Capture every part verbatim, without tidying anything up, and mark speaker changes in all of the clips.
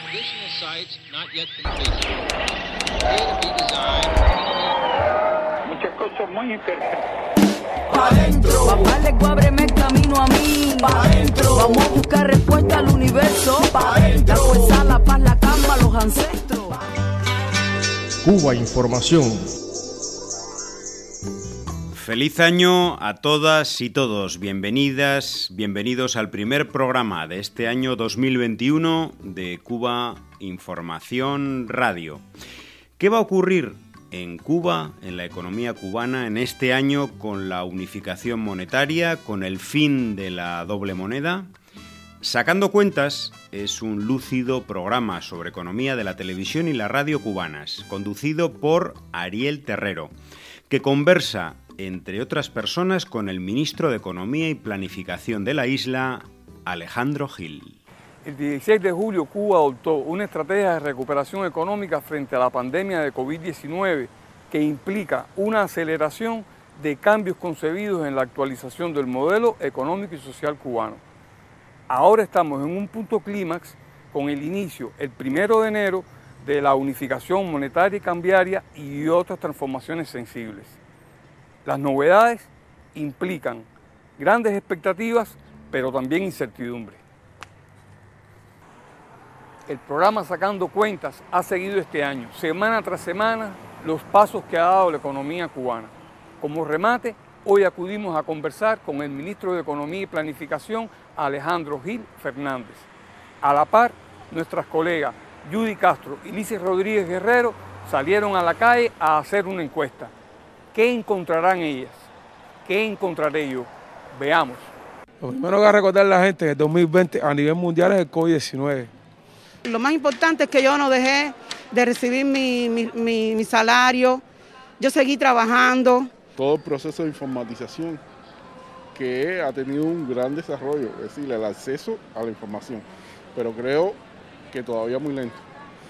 Speaker 1: Additional sites not yet completed. Appear to be designed.
Speaker 2: Muchas cosas muy interesantes.
Speaker 3: Pa' adentro. Papá le ábreme el camino a mí. Pa' adentro. Vamos a buscar respuesta al universo. Pa' adentro. La fuerza, la paz, la calma, los ancestros.
Speaker 4: Cuba Información.
Speaker 5: Feliz año a todas y todos. Bienvenidas, bienvenidos al primer programa de este año dos mil veintiuno de Cuba Información Radio. ¿Qué va a ocurrir en Cuba, en la economía cubana, en este año con la unificación monetaria, con el fin de la doble moneda? Sacando Cuentas es un lúcido programa sobre economía de la televisión y la radio cubanas, conducido por Ariel Terrero, que conversa, entre otras personas, con el ministro de Economía y Planificación de la isla, Alejandro Gil.
Speaker 6: El dieciséis de julio Cuba adoptó una estrategia de recuperación económica frente a la pandemia de COVID diecinueve que implica una aceleración de cambios concebidos en la actualización del modelo económico y social cubano. Ahora estamos en un punto clímax con el inicio, el primero de enero, de la unificación monetaria y cambiaria y otras transformaciones sensibles. Las novedades implican grandes expectativas, pero también incertidumbre. El programa Sacando Cuentas ha seguido este año, semana tras semana, los pasos que ha dado la economía cubana. Como remate, hoy acudimos a conversar con el ministro de Economía y Planificación, Alejandro Gil Fernández. A la par, nuestras colegas Judy Castro y Lices Rodríguez Guerrero salieron a la calle a hacer una encuesta. ¿Qué encontrarán ellas? ¿Qué encontraré yo? Veamos.
Speaker 7: Lo primero que va a recordar la gente que el dos mil veinte a nivel mundial es el COVID diecinueve.
Speaker 8: Lo más importante es que yo no dejé de recibir mi, mi, mi, mi salario, yo seguí trabajando.
Speaker 9: Todo el proceso de informatización que ha tenido un gran desarrollo, es decir, el acceso a la información, pero creo que todavía muy lento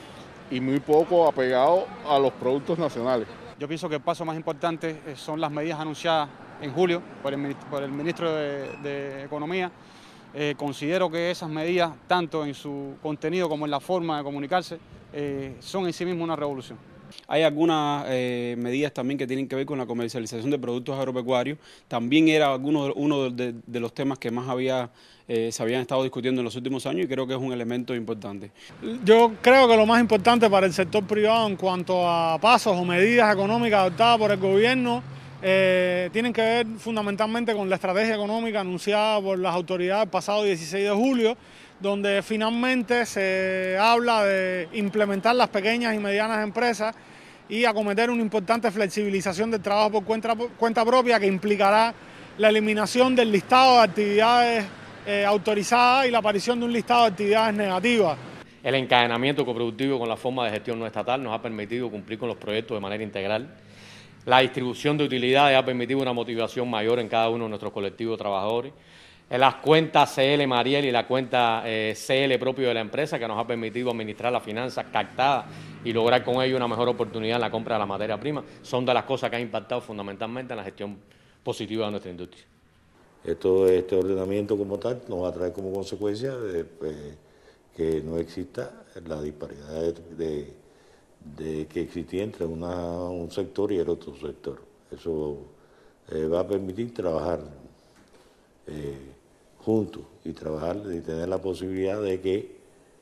Speaker 9: y muy poco apegado a los productos nacionales.
Speaker 10: Yo pienso que el paso más importante son las medidas anunciadas en julio por el, por el ministro de, de Economía. Eh, considero que esas medidas, tanto en su contenido como en la forma de comunicarse, eh, son en sí mismas una revolución.
Speaker 11: Hay algunas eh, medidas también que tienen que ver con la comercialización de productos agropecuarios. También era alguno, uno de, de los temas que más había, eh, se habían estado discutiendo en los últimos años y creo que es un elemento importante.
Speaker 12: Yo creo que lo más importante para el sector privado en cuanto a pasos o medidas económicas adoptadas por el gobierno eh, tienen que ver fundamentalmente con la estrategia económica anunciada por las autoridades el pasado dieciséis de julio, donde finalmente se habla de implementar las pequeñas y medianas empresas y acometer una importante flexibilización del trabajo por cuenta, cuenta propia que implicará la eliminación del listado de actividades eh, autorizadas y la aparición de un listado de actividades negativas.
Speaker 13: El encadenamiento coproductivo con la forma de gestión no estatal nos ha permitido cumplir con los proyectos de manera integral. La distribución de utilidades ha permitido una motivación mayor en cada uno de nuestros colectivos de trabajadores. Las cuentas C L Mariel y la cuenta eh, C L propio de la empresa, que nos ha permitido administrar las finanzas captadas y lograr con ello una mejor oportunidad en la compra de la materia prima, son de las cosas que han impactado fundamentalmente en la gestión positiva de nuestra industria.
Speaker 14: Esto, este ordenamiento como tal nos va a traer como consecuencia de, pues, que no exista la disparidad de, de, de que existía entre una, un sector y el otro sector. Eso eh, va a permitir trabajar eh, juntos y trabajar y tener la posibilidad de que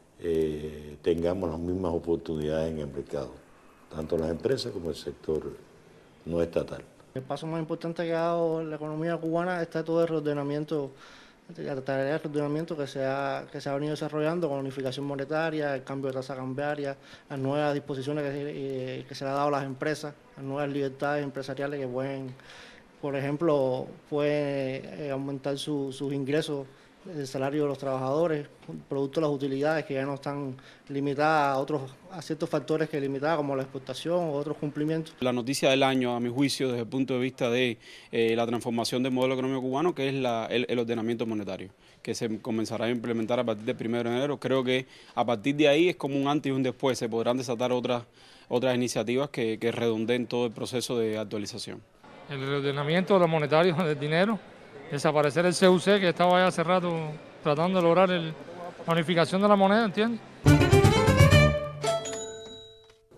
Speaker 14: eh, tengamos las mismas oportunidades en el mercado, tanto las empresas como el sector no estatal.
Speaker 15: El paso más importante que ha dado la economía cubana está todo el reordenamiento, la tarea de reordenamiento que se, ha, que se ha venido desarrollando con la unificación monetaria, el cambio de tasa cambiaria, las nuevas disposiciones que, eh, que se le ha dado a las empresas, las nuevas libertades empresariales que pueden, por ejemplo, pueden eh, aumentar su, sus ingresos, el salario de los trabajadores, producto de las utilidades que ya no están limitadas a otros a ciertos factores que limitaban, como la exportación o otros cumplimientos.
Speaker 11: La noticia del año, a mi juicio, desde el punto de vista de eh, la transformación del modelo económico cubano, que es la, el, el ordenamiento monetario, que se comenzará a implementar a partir del primero de enero. Creo que a partir de ahí es como un antes y un después, se podrán desatar otras, otras iniciativas que, que redondeen todo el proceso de actualización.
Speaker 16: El reordenamiento de los monetarios del dinero, desaparecer el C U C, que estaba ya hace rato tratando de lograr el, la unificación de la moneda, ¿entiendes?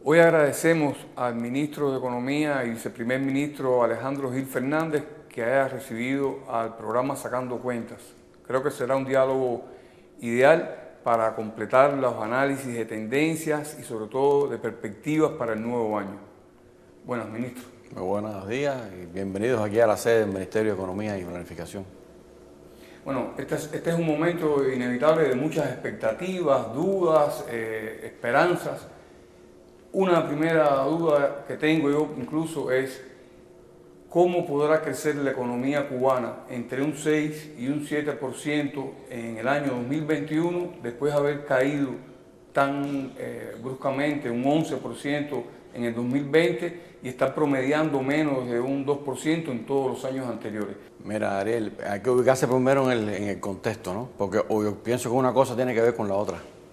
Speaker 6: Hoy agradecemos al ministro de Economía y viceprimer ministro Alejandro Gil Fernández que haya recibido al programa Sacando Cuentas. Creo que será un diálogo ideal para completar los análisis de tendencias y sobre todo de perspectivas para el nuevo año. Buenas, ministro.
Speaker 17: Muy buenos días y bienvenidos aquí a la sede del Ministerio de Economía y Planificación.
Speaker 6: Bueno, este es, este es un momento inevitable de muchas expectativas, dudas, eh, esperanzas. Una primera duda que tengo yo incluso es cómo podrá crecer la economía cubana entre un seis y un siete por ciento en el año dos mil veintiuno, después de haber caído tan eh, bruscamente un once por ciento en el dos mil veinte y estar promediando menos de un dos por ciento en todos los años anteriores.
Speaker 17: Mira, Ariel, hay que ubicarse primero en el, en el contexto, ¿no? Porque yo pienso que una cosa tiene que ver con la otra.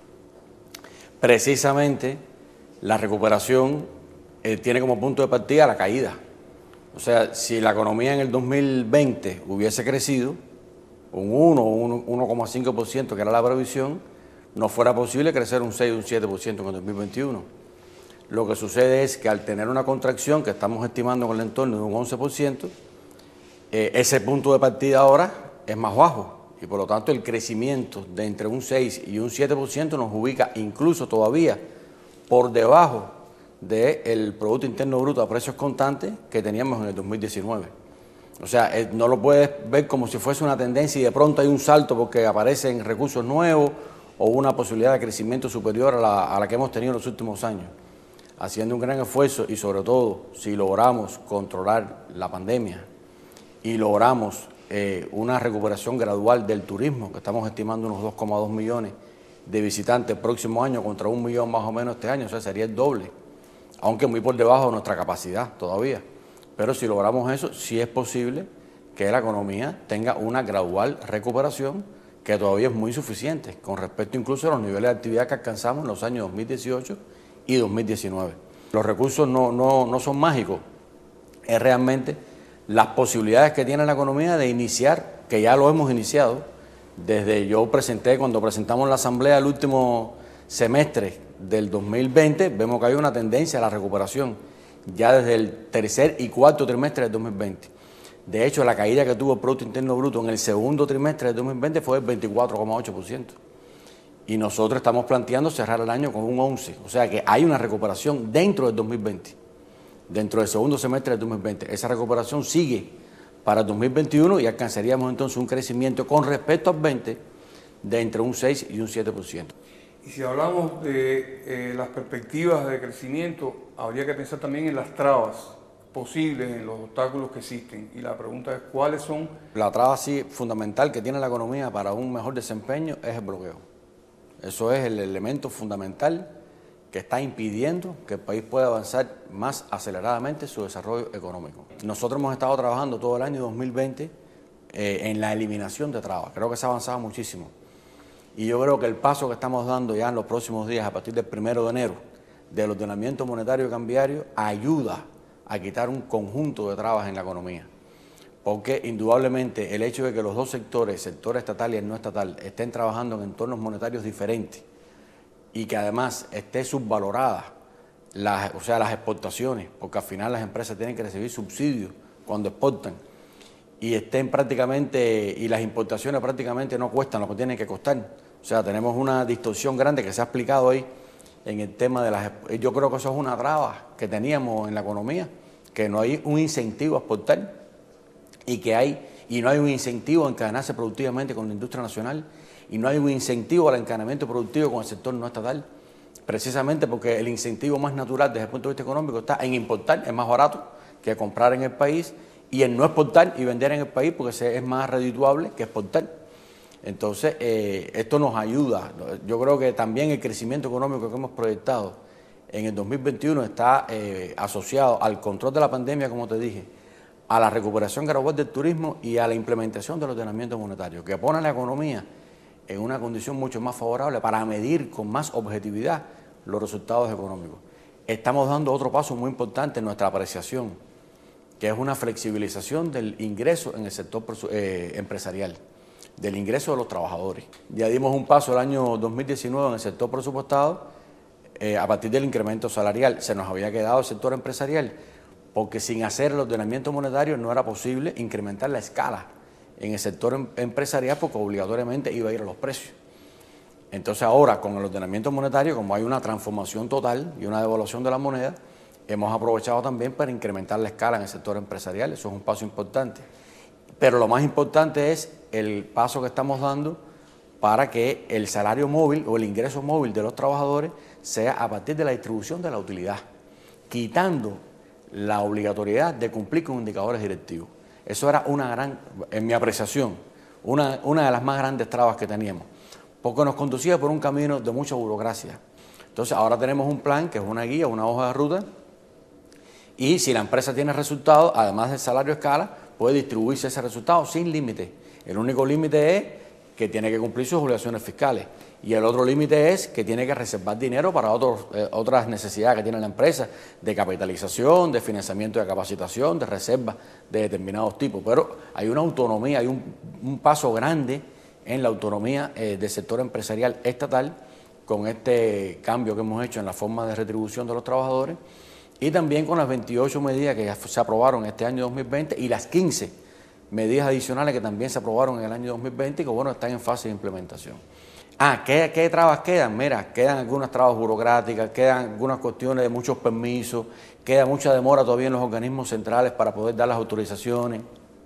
Speaker 17: Precisamente la recuperación eh, tiene como punto de partida la caída. O sea, si la economía en el dos mil veinte hubiese crecido un uno o un uno coma cinco por ciento, que era la previsión, no fuera posible crecer un seis o un siete por ciento en el dos mil veintiuno. Lo que sucede es que al tener una contracción que estamos estimando con el entorno de un once por ciento, eh, ese punto de partida ahora es más bajo y por lo tanto el crecimiento de entre un seis y un siete por ciento nos ubica incluso todavía por debajo del Producto Interno Bruto a precios constantes que teníamos en el dos mil diecinueve. O sea, eh, no lo puedes ver como si fuese una tendencia y de pronto hay un salto porque aparecen recursos nuevos o una posibilidad de crecimiento superior a la, a la que hemos tenido en los últimos años. Haciendo un gran esfuerzo y sobre todo si logramos controlar la pandemia y logramos eh, una recuperación gradual del turismo, que estamos estimando unos dos coma dos millones de visitantes el próximo año contra un millón más o menos este año, o sea, sería el doble, aunque muy por debajo de nuestra capacidad todavía. Pero si logramos eso, sí es posible que la economía tenga una gradual recuperación que todavía es muy insuficiente con respecto incluso a los niveles de actividad que alcanzamos en los años dos mil dieciocho y dos mil diecinueve. Los recursos no, no, no son mágicos, es realmente las posibilidades que tiene la economía de iniciar, que ya lo hemos iniciado, desde yo presenté, cuando presentamos la asamblea el último semestre del dos mil veinte, vemos que hay una tendencia a la recuperación, ya desde el tercer y cuarto trimestre del dos mil veinte. De hecho, la caída que tuvo el Producto Interno Bruto en el segundo trimestre del dos mil veinte fue del veinticuatro coma ocho por ciento. Y nosotros estamos planteando cerrar el año con un once por ciento. O sea que hay una recuperación dentro del dos mil veinte, dentro del segundo semestre del dos mil veinte. Esa recuperación sigue para el dos mil veintiuno y alcanzaríamos entonces un crecimiento con respecto al veinte de entre un seis y un siete por ciento.
Speaker 6: Y si hablamos de eh, las perspectivas de crecimiento, habría que pensar también en las trabas posibles, en los obstáculos que existen. Y la pregunta es, ¿cuáles son?
Speaker 17: La traba sí, fundamental que tiene la economía para un mejor desempeño es el bloqueo. Eso es el elemento fundamental que está impidiendo que el país pueda avanzar más aceleradamente su desarrollo económico. Nosotros hemos estado trabajando todo el año dos mil veinte eh, en la eliminación de trabas. Creo que se ha avanzado muchísimo. Y yo creo que el paso que estamos dando ya en los próximos días, a partir del primero de enero, del ordenamiento monetario y cambiario, ayuda a quitar un conjunto de trabas en la economía. Porque indudablemente el hecho de que los dos sectores, el sector estatal y el no estatal, estén trabajando en entornos monetarios diferentes y que además esté subvalorada, las, o sea, las exportaciones, porque al final las empresas tienen que recibir subsidios cuando exportan, y estén prácticamente, y las importaciones prácticamente no cuestan lo que tienen que costar. O sea, tenemos una distorsión grande que se ha explicado ahí en el tema de las... Yo creo que eso es una traba que teníamos en la economía, que no hay un incentivo a exportar y que hay y no hay un incentivo a encadenarse productivamente con la industria nacional y no hay un incentivo al encadenamiento productivo con el sector no estatal, precisamente porque el incentivo más natural desde el punto de vista económico está en importar, es más barato que comprar en el país, y en no exportar y vender en el país porque es más redituable que exportar. Entonces, eh, esto nos ayuda. Yo creo que también el crecimiento económico que hemos proyectado en el dos mil veintiuno está eh, asociado al control de la pandemia, como te dije, a la recuperación gradual del turismo y a la implementación del ordenamiento monetario, que pone a la economía en una condición mucho más favorable para medir con más objetividad los resultados económicos. Estamos dando otro paso muy importante en nuestra apreciación, que es una flexibilización del ingreso en el sector eh, empresarial, del ingreso de los trabajadores. Ya dimos un paso el año dos mil diecinueve en el sector presupuestado, eh, a partir del incremento salarial. Se nos había quedado el sector empresarial, porque sin hacer el ordenamiento monetario no era posible incrementar la escala en el sector em empresarial, porque obligatoriamente iba a ir a los precios. Entonces ahora, con el ordenamiento monetario, como hay una transformación total y una devaluación de la moneda, hemos aprovechado también para incrementar la escala en el sector empresarial. Eso es un paso importante. Pero lo más importante es el paso que estamos dando para que el salario móvil o el ingreso móvil de los trabajadores sea a partir de la distribución de la utilidad, quitando la obligatoriedad de cumplir con indicadores directivos. Eso era una gran, en mi apreciación, una, una de las más grandes trabas que teníamos, porque nos conducía por un camino de mucha burocracia. Entonces ahora tenemos un plan que es una guía, una hoja de ruta, y si la empresa tiene resultados, además del salario escala, puede distribuirse ese resultado sin límite. El único límite es que tiene que cumplir sus obligaciones fiscales, y el otro límite es que tiene que reservar dinero para otros, eh, otras necesidades que tiene la empresa, de capitalización, de financiamiento de capacitación, de reservas de determinados tipos. Pero hay una autonomía, hay un, un paso grande en la autonomía eh, del sector empresarial estatal con este cambio que hemos hecho en la forma de retribución de los trabajadores, y también con las veintiocho medidas que se aprobaron este año dos mil veinte y las quince medidas adicionales que también se aprobaron en el año dos mil veinte y que, bueno, están en fase de implementación. Ah, ¿qué, qué trabas quedan? Mira, quedan algunas trabas burocráticas, quedan algunas cuestiones de muchos permisos, queda mucha demora todavía en los organismos centrales para poder dar las autorizaciones,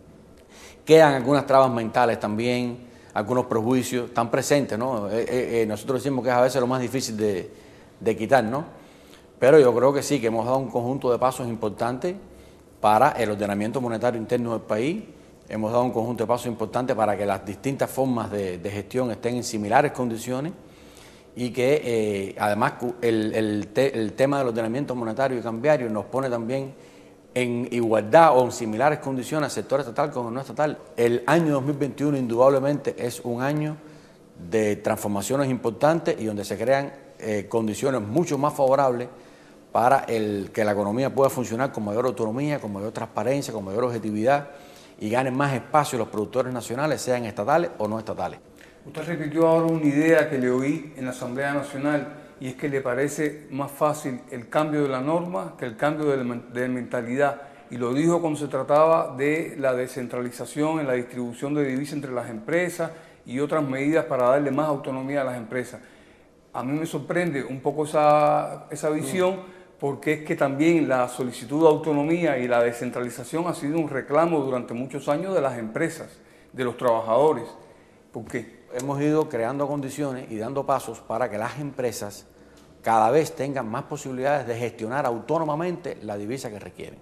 Speaker 17: quedan algunas trabas mentales también, algunos prejuicios, están presentes, ¿no? Eh, eh, eh, nosotros decimos que es a veces lo más difícil de, de quitar, ¿no? Pero yo creo que sí, que hemos dado un conjunto de pasos importantes para el ordenamiento monetario interno del país. Hemos dado un conjunto de pasos importantes para que las distintas formas de, de gestión estén en similares condiciones y que eh, además el, el, te, el tema del ordenamiento monetario y cambiario nos pone también en igualdad o en similares condiciones al sector estatal como no estatal. El año dos mil veintiuno indudablemente es un año de transformaciones importantes y donde se crean eh, condiciones mucho más favorables para el, que la economía pueda funcionar con mayor autonomía, con mayor transparencia, con mayor objetividad y ganen más espacio los productores nacionales, sean estatales o no estatales.
Speaker 6: Usted repitió ahora una idea que le oí en la Asamblea Nacional, y es que le parece más fácil el cambio de la norma que el cambio de, de mentalidad, y lo dijo cuando se trataba de la descentralización en la distribución de divisas entre las empresas y otras medidas para darle más autonomía a las empresas. A mí me sorprende un poco esa, esa visión, porque es que también la solicitud de autonomía y la descentralización ha sido un reclamo durante muchos años de las empresas, de los trabajadores. ¿Por qué?
Speaker 17: Hemos ido creando condiciones y dando pasos para que las empresas cada vez tengan más posibilidades de gestionar autónomamente la divisa que requieren.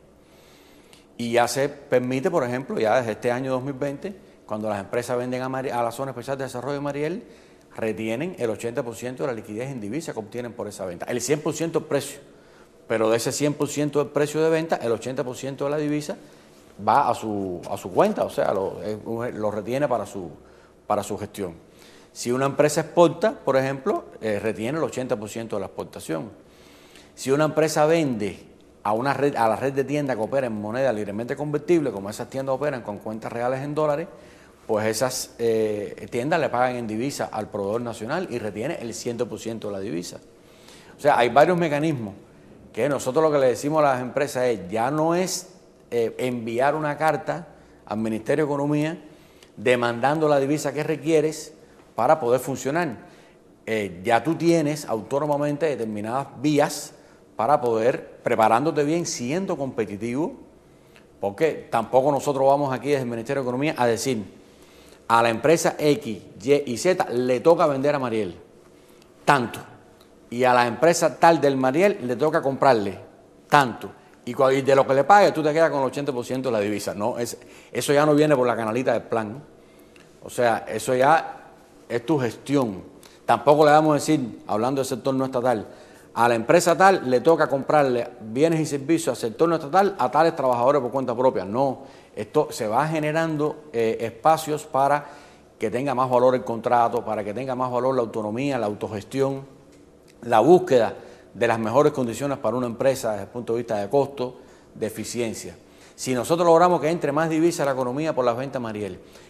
Speaker 17: Y ya se permite, por ejemplo, ya desde este año dos mil veinte, cuando las empresas venden a, Mari- a la Zona Especial de Desarrollo de Mariel, retienen el ochenta por ciento de la liquidez en divisa que obtienen por esa venta. El cien por ciento del precio, pero de ese cien por ciento del precio de venta, el ochenta por ciento de la divisa va a su, a su cuenta, o sea, lo, lo retiene para su, para su gestión. Si una empresa exporta, por ejemplo, eh, retiene el ochenta por ciento de la exportación. Si una empresa vende a, una red, a la red de tiendas que opera en moneda libremente convertible, como esas tiendas operan con cuentas reales en dólares, pues esas eh, tiendas le pagan en divisa al proveedor nacional y retiene el cien por ciento de la divisa. O sea, hay varios mecanismos que nosotros lo que le decimos a las empresas es, ya no es eh, enviar una carta al Ministerio de Economía demandando la divisa que requieres para poder funcionar. Eh, ya tú tienes autónomamente determinadas vías para poder, preparándote bien, siendo competitivo, porque tampoco nosotros vamos aquí desde el Ministerio de Economía a decir, a la empresa X, Y y Z le toca vender a Mariel tanto, y a la empresa tal del Mariel le toca comprarle tanto, y de lo que le pague tú te quedas con el ochenta por ciento de la divisa. No, es, eso ya no viene por la canalita del plan, o sea, eso ya es tu gestión. Tampoco le vamos a decir, hablando del sector no estatal, a la empresa tal le toca comprarle bienes y servicios al sector no estatal a tales trabajadores por cuenta propia. No, esto se va generando eh, espacios para que tenga más valor el contrato, para que tenga más valor la autonomía, la autogestión, la búsqueda de las mejores condiciones para una empresa desde el punto de vista de costo, de eficiencia. Si nosotros logramos que entre más divisa a la economía por las ventas Mariel,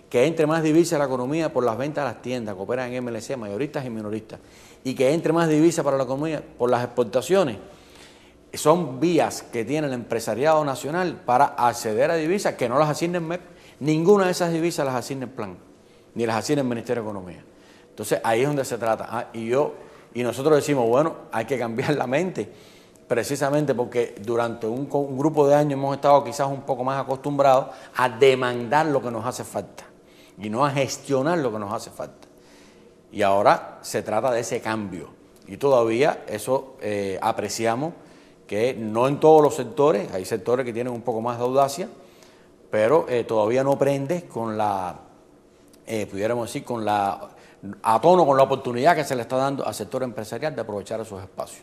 Speaker 17: que entre más divisa a la economía por las ventas a las tiendas que operan en M L C, mayoristas y minoristas, y que entre más divisa para la economía por las exportaciones, son vías que tiene el empresariado nacional para acceder a divisas que no las asigna el M E P. Ninguna de esas divisas las asigna el plan, ni las asigna el Ministerio de Economía. Entonces ahí es donde se trata. Ah, y yo y nosotros decimos, bueno, hay que cambiar la mente, precisamente porque durante un, un grupo de años hemos estado quizás un poco más acostumbrados a demandar lo que nos hace falta y no a gestionar lo que nos hace falta. Y ahora se trata de ese cambio. Y todavía eso eh, apreciamos que no en todos los sectores, hay sectores que tienen un poco más de audacia, pero eh, todavía no prende con la, eh, pudiéramos decir, con la, a tono con la oportunidad que se le está dando al sector empresarial de aprovechar esos espacios.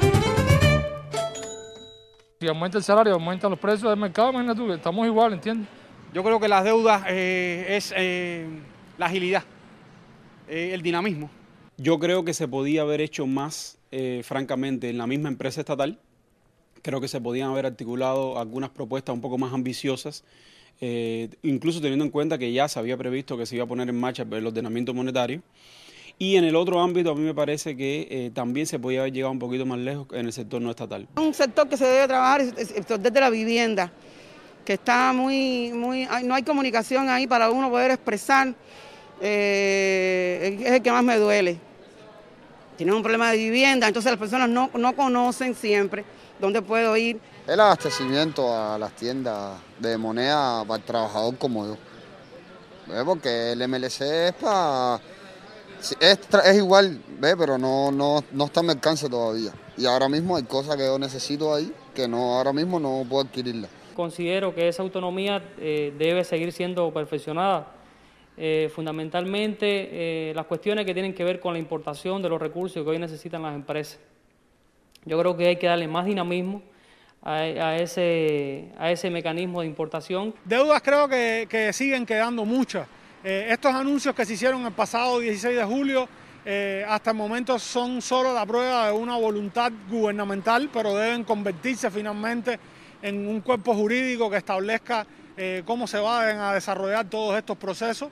Speaker 16: Si aumenta el salario, aumentan los precios del mercado, imagínate tú, estamos igual, ¿entiendes?
Speaker 10: Yo creo que las deudas eh, es eh, la agilidad, eh, el dinamismo.
Speaker 11: Yo creo que se podía haber hecho más, eh, francamente, en la misma empresa estatal. Creo que se podían haber articulado algunas propuestas un poco más ambiciosas, eh, incluso teniendo en cuenta que ya se había previsto que se iba a poner en marcha el ordenamiento monetario. Y en el otro ámbito a mí me parece que eh, también se podía haber llegado un poquito más lejos en el sector no estatal. Un
Speaker 8: sector que se debe trabajar es el sector de la vivienda, que está muy, muy, no hay comunicación ahí para uno poder expresar, eh, es el que más me duele. Tienen un problema de vivienda, entonces las personas no, no conocen siempre dónde puedo ir.
Speaker 18: El abastecimiento a las tiendas de moneda para el trabajador como yo. ¿Ve? Porque el M L C es para... Es, es igual, ¿ve? Pero no, no, no está en mi alcance todavía. Y ahora mismo hay cosas que yo necesito ahí que no, ahora mismo no puedo adquirirlas.
Speaker 19: Considero que esa autonomía eh, debe seguir siendo perfeccionada. Eh, fundamentalmente eh, las cuestiones que tienen que ver con la importación de los recursos que hoy necesitan las empresas. Yo creo que hay que darle más dinamismo a, a, ese, a ese mecanismo de importación.
Speaker 12: Deudas creo que, que siguen quedando muchas. Eh, estos anuncios que se hicieron el pasado dieciséis de julio eh, hasta el momento son solo la prueba de una voluntad gubernamental, pero deben convertirse finalmente en un cuerpo jurídico que establezca eh, cómo se van a desarrollar todos estos procesos.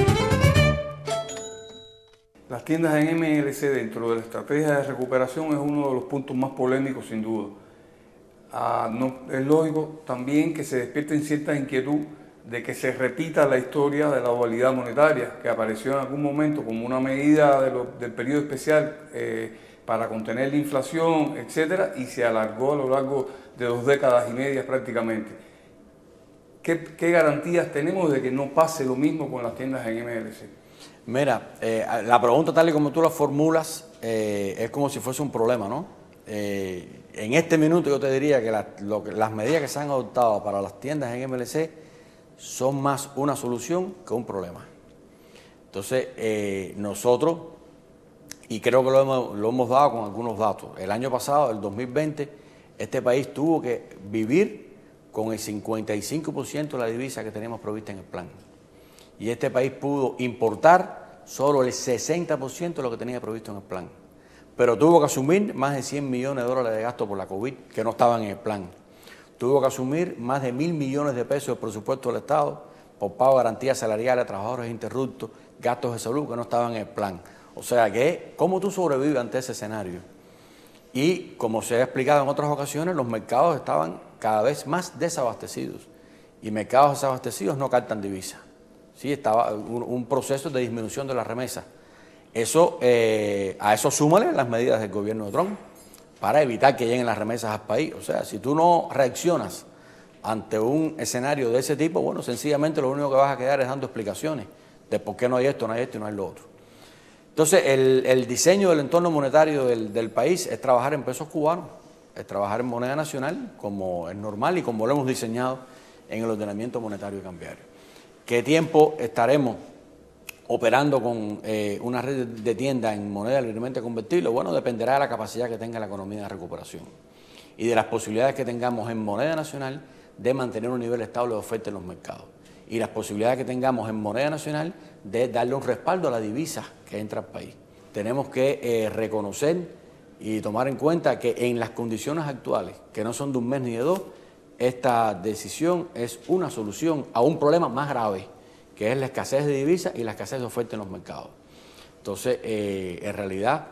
Speaker 6: Las tiendas en M L C dentro de la estrategia de recuperación es uno de los puntos más polémicos sin duda. Ah, no, es lógico también que se despierten cierta inquietud de que se repita la historia de la dualidad monetaria que apareció en algún momento como una medida de lo, del periodo especial eh, para contener la inflación, etcétera, y se alargó a lo largo de dos décadas y media prácticamente. ¿Qué, qué garantías tenemos de que no pase lo mismo con las tiendas en M L C?
Speaker 17: Mira, eh, la pregunta tal y como tú la formulas eh, es como si fuese un problema, ¿no? Eh, en este minuto yo te diría que, la, lo, las medidas que se han adoptado para las tiendas en M L C son más una solución que un problema. Entonces, eh, nosotros, y creo que lo hemos, lo hemos dado con algunos datos, el año pasado, el dos mil veinte, este país tuvo que vivir con el cincuenta y cinco por ciento de la divisa que teníamos prevista en el plan. Y este país pudo importar solo el sesenta por ciento de lo que tenía previsto en el plan. Pero tuvo que asumir más de cien millones de dólares de gasto por la COVID, que no estaban en el plan. Tuvo que asumir más de mil millones de pesos del presupuesto del Estado por pago de garantías salariales a trabajadores interruptos, gastos de salud que no estaban en el plan. O sea que, ¿cómo tú sobrevives ante ese escenario? Y, como se ha explicado en otras ocasiones, los mercados estaban cada vez más desabastecidos. Y mercados desabastecidos no captan divisas. Sí, estaba un, un proceso de disminución de las remesas. Eso, eh, a eso súmale las medidas del gobierno de Trump para evitar que lleguen las remesas al país. O sea, si tú no reaccionas ante un escenario de ese tipo, bueno, sencillamente lo único que vas a quedar es dando explicaciones de por qué no hay esto, no hay esto y no hay lo otro. Entonces, el, el diseño del entorno monetario del, del país es trabajar en pesos cubanos, es trabajar en moneda nacional, como es normal y como lo hemos diseñado en el ordenamiento monetario y cambiario. ¿Qué tiempo estaremos operando con eh, una red de tiendas en moneda libremente convertible? Bueno, dependerá de la capacidad que tenga la economía de recuperación y de las posibilidades que tengamos en moneda nacional de mantener un nivel estable de oferta en los mercados y las posibilidades que tengamos en moneda nacional de darle un respaldo a la divisa que entra al país. Tenemos que eh, reconocer y tomar en cuenta que en las condiciones actuales, que no son de un mes ni de dos, esta decisión es una solución a un problema más grave, que es la escasez de divisas y la escasez de oferta en los mercados. Entonces, eh, en realidad,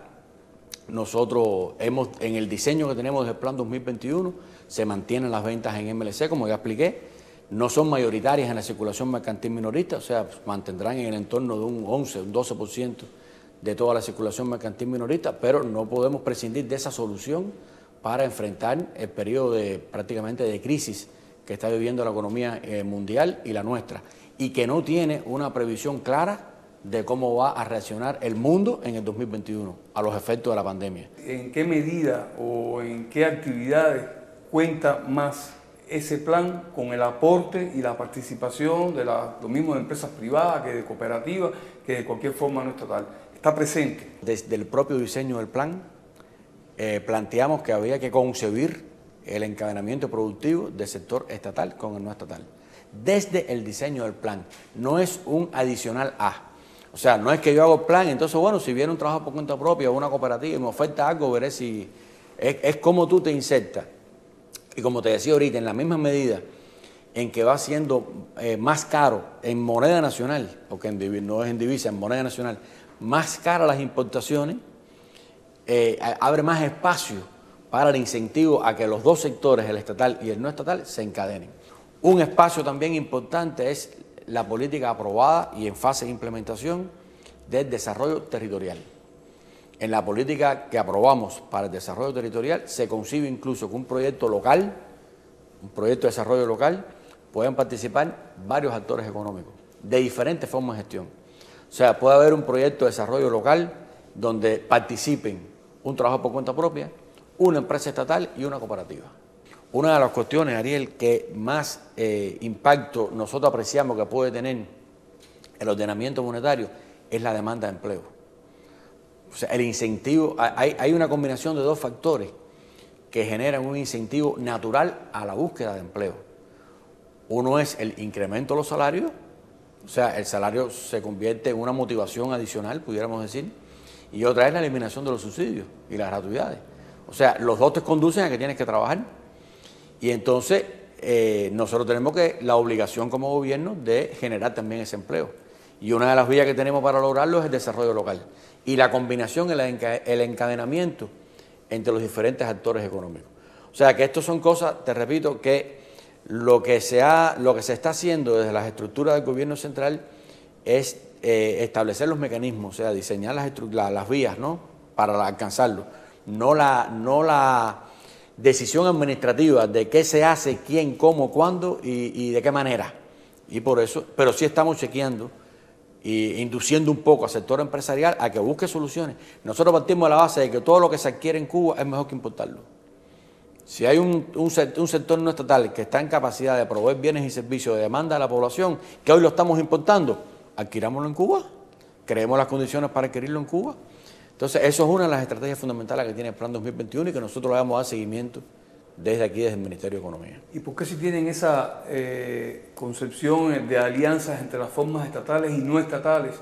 Speaker 17: nosotros hemos, en el diseño que tenemos del Plan dos mil veintiuno, se mantienen las ventas en M L C, como ya expliqué, no son mayoritarias en la circulación mercantil minorista, o sea, mantendrán en el entorno de un once, un doce por ciento de toda la circulación mercantil minorista, pero no podemos prescindir de esa solución para enfrentar el periodo de prácticamente de crisis que está viviendo la economía eh, mundial y la nuestra, y que no tiene una previsión clara de cómo va a reaccionar el mundo en el dos mil veintiuno a los efectos de la pandemia.
Speaker 6: ¿En qué medida o en qué actividades cuenta más ese plan con el aporte y la participación de la, lo mismo de empresas privadas que de cooperativas, que de cualquier forma no estatal? ¿Está presente?
Speaker 17: Desde el propio diseño del plan, eh, planteamos que había que concebir el encadenamiento productivo del sector estatal con el no estatal. Desde el diseño del plan, no es un adicional a. O sea, no es que yo hago el plan, entonces, bueno, si viene un trabajo por cuenta propia o una cooperativa y me oferta algo, veré si... Es, es como tú te insertas. Y como te decía ahorita, en la misma medida en que va siendo eh, más caro en moneda nacional, porque en, no es en divisa, en moneda nacional, más caras las importaciones, eh, abre más espacio para el incentivo a que los dos sectores, el estatal y el no estatal, se encadenen. Un espacio también importante es la política aprobada y en fase de implementación del desarrollo territorial. En la política que aprobamos para el desarrollo territorial se concibe incluso que un proyecto local, un proyecto de desarrollo local, pueden participar varios actores económicos de diferentes formas de gestión. O sea, puede haber un proyecto de desarrollo local donde participen un trabajo por cuenta propia, una empresa estatal y una cooperativa. Una de las cuestiones, Ariel, que más eh, impacto nosotros apreciamos que puede tener el ordenamiento monetario es la demanda de empleo. O sea, el incentivo, hay, hay una combinación de dos factores que generan un incentivo natural a la búsqueda de empleo. Uno es el incremento de los salarios, o sea, el salario se convierte en una motivación adicional, pudiéramos decir, y otra es la eliminación de los subsidios y las gratuidades. O sea, los dos te conducen a que tienes que trabajar. Y entonces eh, nosotros tenemos que la obligación como gobierno de generar también ese empleo. Y una de las vías que tenemos para lograrlo es el desarrollo local. Y la combinación, el, enca el encadenamiento entre los diferentes actores económicos. O sea que estos son cosas, te repito, que lo que se, ha, lo que se está haciendo desde las estructuras del gobierno central es eh, establecer los mecanismos, o sea, diseñar las, la, las vías, ¿no?, para alcanzarlo. No la... No la decisión administrativa de qué se hace, quién, cómo, cuándo y, y de qué manera. Y por eso, pero sí estamos chequeando e induciendo un poco al sector empresarial a que busque soluciones. Nosotros partimos de la base de que todo lo que se adquiere en Cuba es mejor que importarlo. Si hay un, un, un sector no estatal que está en capacidad de proveer bienes y servicios de demanda a la población, que hoy lo estamos importando, adquirámoslo en Cuba, creemos las condiciones para adquirirlo en Cuba. Entonces, eso es una de las estrategias fundamentales que tiene el Plan dos mil veintiuno y que nosotros le vamos a dar seguimiento desde aquí, desde el Ministerio de Economía.
Speaker 6: ¿Y por qué si tienen esa eh, concepción de alianzas entre las formas estatales y no estatales,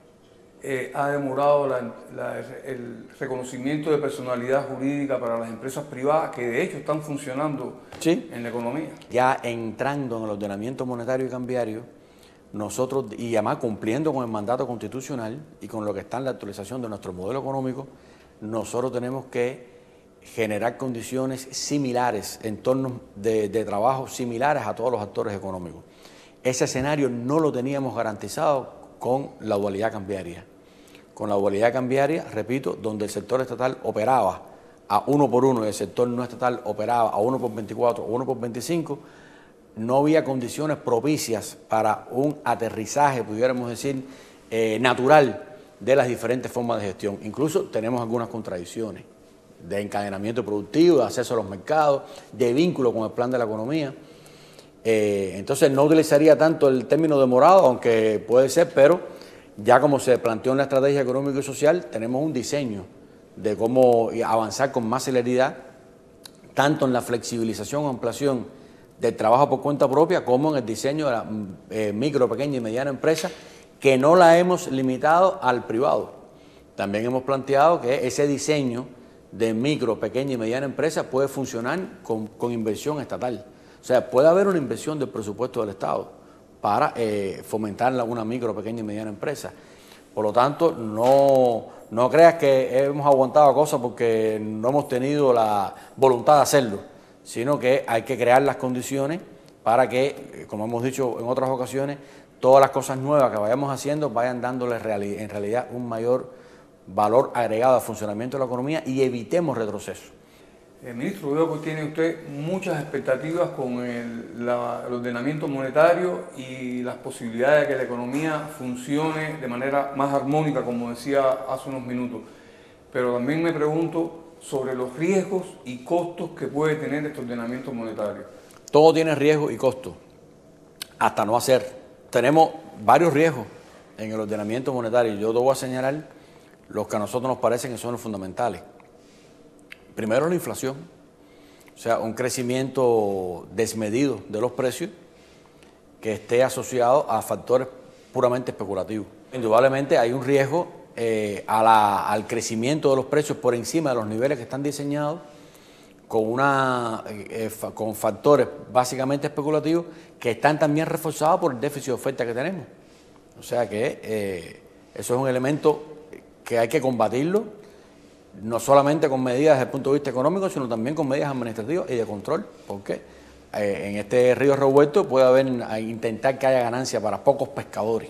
Speaker 6: eh, ha demorado la, la, el reconocimiento de personalidad jurídica para las empresas privadas que de hecho están funcionando
Speaker 17: ¿Sí?
Speaker 6: en la economía?
Speaker 17: Ya entrando en el ordenamiento monetario y cambiario, nosotros, y además cumpliendo con el mandato constitucional y con lo que está en la actualización de nuestro modelo económico, nosotros tenemos que generar condiciones similares, entornos de, de trabajo similares a todos los actores económicos. Ese escenario no lo teníamos garantizado con la dualidad cambiaria. Con la dualidad cambiaria, repito, donde el sector estatal operaba a uno por uno y el sector no estatal operaba a uno por veinticuatro o uno por veinticinco, no había condiciones propicias para un aterrizaje, pudiéramos decir, eh, natural de las diferentes formas de gestión. Incluso tenemos algunas contradicciones de encadenamiento productivo, de acceso a los mercados, de vínculo con el plan de la economía. Eh, entonces no utilizaría tanto el término demorado, aunque puede ser, pero ya como se planteó en la estrategia económica y social, tenemos un diseño de cómo avanzar con más celeridad, tanto en la flexibilización o ampliación del trabajo por cuenta propia, como en el diseño de la eh, micro, pequeña y mediana empresa, que no la hemos limitado al privado. También hemos planteado que ese diseño de micro, pequeña y mediana empresa puede funcionar con, con inversión estatal. O sea, puede haber una inversión del presupuesto del Estado para eh, fomentar una micro, pequeña y mediana empresa. Por lo tanto, no, no creas que hemos aguantado cosas porque no hemos tenido la voluntad de hacerlo, sino que hay que crear las condiciones para que, como hemos dicho en otras ocasiones, todas las cosas nuevas que vayamos haciendo vayan dándole reali- en realidad un mayor valor agregado al funcionamiento de la economía y evitemos retrocesos.
Speaker 6: Eh, ministro, veo que tiene usted muchas expectativas con el, la, el ordenamiento monetario y las posibilidades de que la economía funcione de manera más armónica, como decía hace unos minutos. Pero también me pregunto sobre los riesgos y costos que puede tener este ordenamiento monetario.
Speaker 17: Todo tiene riesgo y costo, hasta no hacer. Tenemos varios riesgos en el ordenamiento monetario. Yo te voy a señalar los que a nosotros nos parecen que son los fundamentales. Primero, la inflación, o sea, un crecimiento desmedido de los precios que esté asociado a factores puramente especulativos. Indudablemente hay un riesgo eh, a la, al crecimiento de los precios por encima de los niveles que están diseñados con, una, eh, fa, con factores básicamente especulativos que están también reforzados por el déficit de oferta que tenemos. O sea que eh, eso es un elemento que hay que combatirlo, no solamente con medidas desde el punto de vista económico, sino también con medidas administrativas y de control, porque eh, en este río revuelto puede haber, intentar que haya ganancia para pocos pescadores.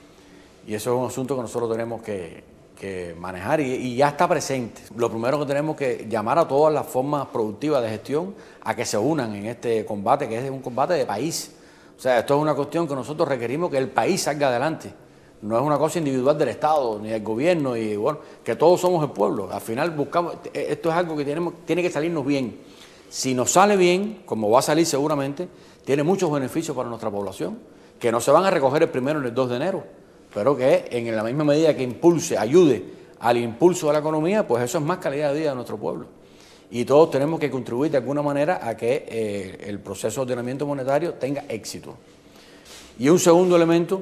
Speaker 17: Y eso es un asunto que nosotros tenemos que, que manejar y, y ya está presente. Lo primero que tenemos que llamar a todas las formas productivas de gestión a que se unan en este combate, que es un combate de país. O sea, esto es una cuestión que nosotros requerimos que el país salga adelante. No es una cosa individual del Estado ni del gobierno, y bueno, que todos somos el pueblo. Al final buscamos, esto es algo que tenemos, tiene que salirnos bien. Si nos sale bien, como va a salir seguramente, tiene muchos beneficios para nuestra población, que no se van a recoger el primero ni el dos de enero, pero que en la misma medida que impulse, ayude al impulso de la economía, pues eso es más calidad de vida de nuestro pueblo. Y todos tenemos que contribuir de alguna manera a que eh, el proceso de ordenamiento monetario tenga éxito. Y un segundo elemento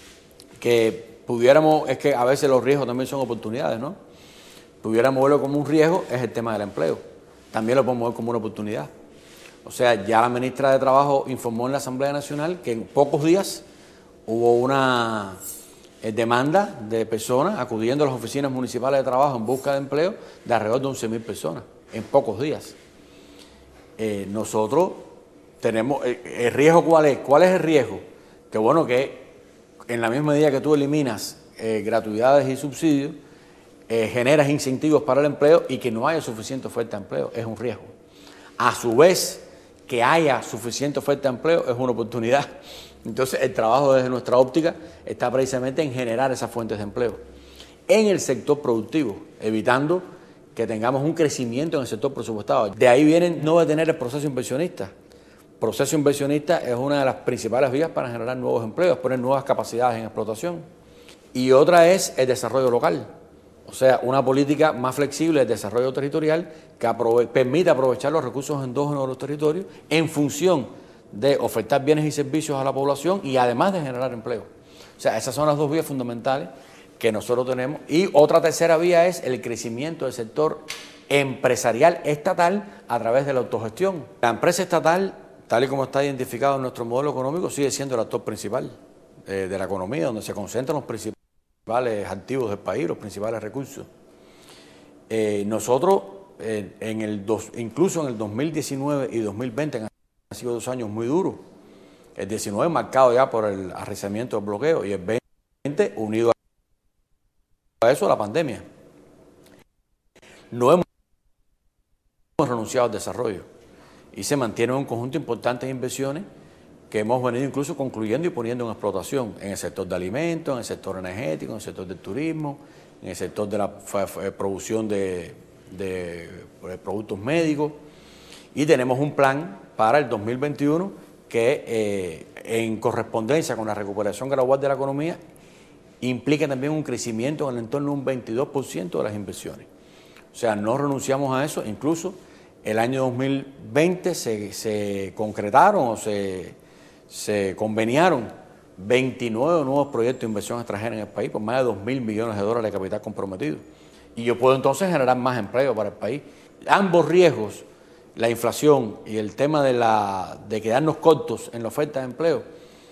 Speaker 17: que pudiéramos, es que a veces los riesgos también son oportunidades, ¿no? Pudiéramos verlo como un riesgo, es el tema del empleo. También lo podemos ver como una oportunidad. O sea, ya la ministra de Trabajo informó en la Asamblea Nacional que en pocos días hubo una eh, demanda de personas acudiendo a las oficinas municipales de trabajo en busca de empleo de alrededor de once mil personas, en pocos días. Eh, nosotros tenemos, eh, ¿el riesgo cuál es? ¿Cuál es el riesgo? Que bueno, que en la misma medida que tú eliminas eh, gratuidades y subsidios, eh, generas incentivos para el empleo y que no haya suficiente oferta de empleo, es un riesgo. A su vez, que haya suficiente oferta de empleo es una oportunidad. Entonces, el trabajo desde nuestra óptica está precisamente en generar esas fuentes de empleo en el sector productivo, evitando que tengamos un crecimiento en el sector presupuestado. De ahí viene no detener el proceso inversionista. El proceso inversionista es una de las principales vías para generar nuevos empleos, poner nuevas capacidades en explotación. Y otra es el desarrollo local, o sea, una política más flexible de desarrollo territorial que aprove- permita aprovechar los recursos endógenos de los territorios en función de ofertar bienes y servicios a la población y además de generar empleo. O sea, esas son las dos vías fundamentales que nosotros tenemos. Y otra tercera vía es el crecimiento del sector empresarial estatal a través de la autogestión. La empresa estatal, tal y como está identificado en nuestro modelo económico, sigue siendo el actor principal eh, de la economía, donde se concentran los principales activos del país, los principales recursos. Eh, nosotros, eh, en el dos, incluso en el dos mil diecinueve y dos mil veinte, han sido dos años muy duros. El diecinueve marcado ya por el arreciamiento del bloqueo y el veinte unido a eso la pandemia. No hemos renunciado al desarrollo y se mantiene un conjunto importante de inversiones que hemos venido incluso concluyendo y poniendo en explotación en el sector de alimentos, en el sector energético, en el sector del turismo, en el sector de la producción de, de, de productos médicos, y tenemos un plan para el dos mil veintiuno que eh, en correspondencia con la recuperación gradual de la economía implica también un crecimiento en el entorno de un veintidós por ciento de las inversiones. O sea, no renunciamos a eso. Incluso el año dos mil veinte se, se concretaron o se, se conveniaron veintinueve nuevos proyectos de inversión extranjera en el país por más de dos mil millones de dólares de capital comprometido. Y yo puedo entonces generar más empleo para el país. Ambos riesgos, la inflación y el tema de, la, de quedarnos cortos en la oferta de empleo,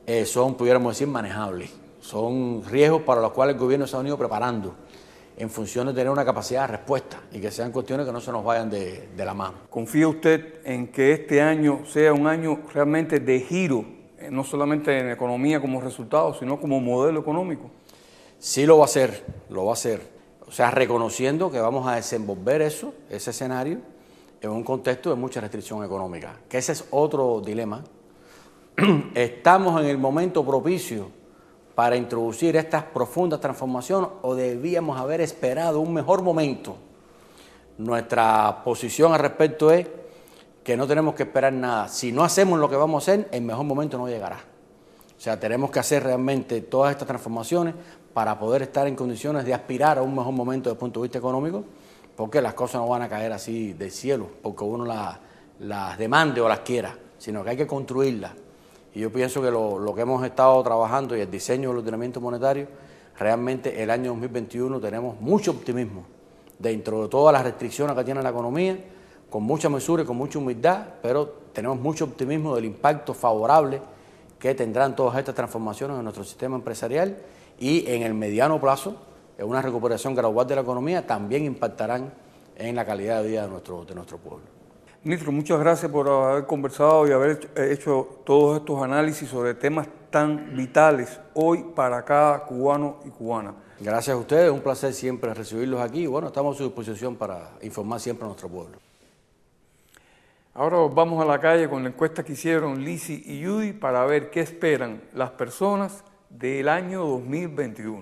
Speaker 17: eh, son, pudiéramos decir, manejables. Son riesgos para los cuales el gobierno se ha venido preparando en función de tener una capacidad de respuesta y que sean cuestiones que no se nos vayan de, de la mano.
Speaker 6: ¿Confía usted en que este año sea un año realmente de giro, no solamente en economía como resultado, sino como modelo económico?
Speaker 17: Sí lo va a hacer, lo va a hacer. O sea, reconociendo que vamos a desenvolver eso, ese escenario, en un contexto de mucha restricción económica, que ese es otro dilema. ¿Estamos en el momento propicio para introducir estas profundas transformaciones o debíamos haber esperado un mejor momento? Nuestra posición al respecto es que no tenemos que esperar nada. Si no hacemos lo que vamos a hacer, el mejor momento no llegará. O sea, tenemos que hacer realmente todas estas transformaciones para poder estar en condiciones de aspirar a un mejor momento desde el punto de vista económico, porque las cosas no van a caer así del cielo, porque uno las la demande o las quiera, sino que hay que construirlas. Y yo pienso que lo, lo que hemos estado trabajando y el diseño del ordenamiento monetario, realmente el año dos mil veintiuno tenemos mucho optimismo dentro de todas las restricciones que tiene la economía, con mucha mesura y con mucha humildad, pero tenemos mucho optimismo del impacto favorable que tendrán todas estas transformaciones en nuestro sistema empresarial y en el mediano plazo, en una recuperación gradual de la economía, también impactarán en la calidad de vida de nuestro, de nuestro pueblo.
Speaker 6: Ministro, muchas gracias por haber conversado y haber hecho, hecho todos estos análisis sobre temas tan vitales hoy para cada cubano y cubana.
Speaker 17: Gracias a ustedes, un placer siempre recibirlos aquí y bueno, estamos a su disposición para informar siempre a nuestro pueblo.
Speaker 6: Ahora vamos a la calle con la encuesta que hicieron Lizzy y Judy para ver qué esperan las personas del año dos mil veintiuno.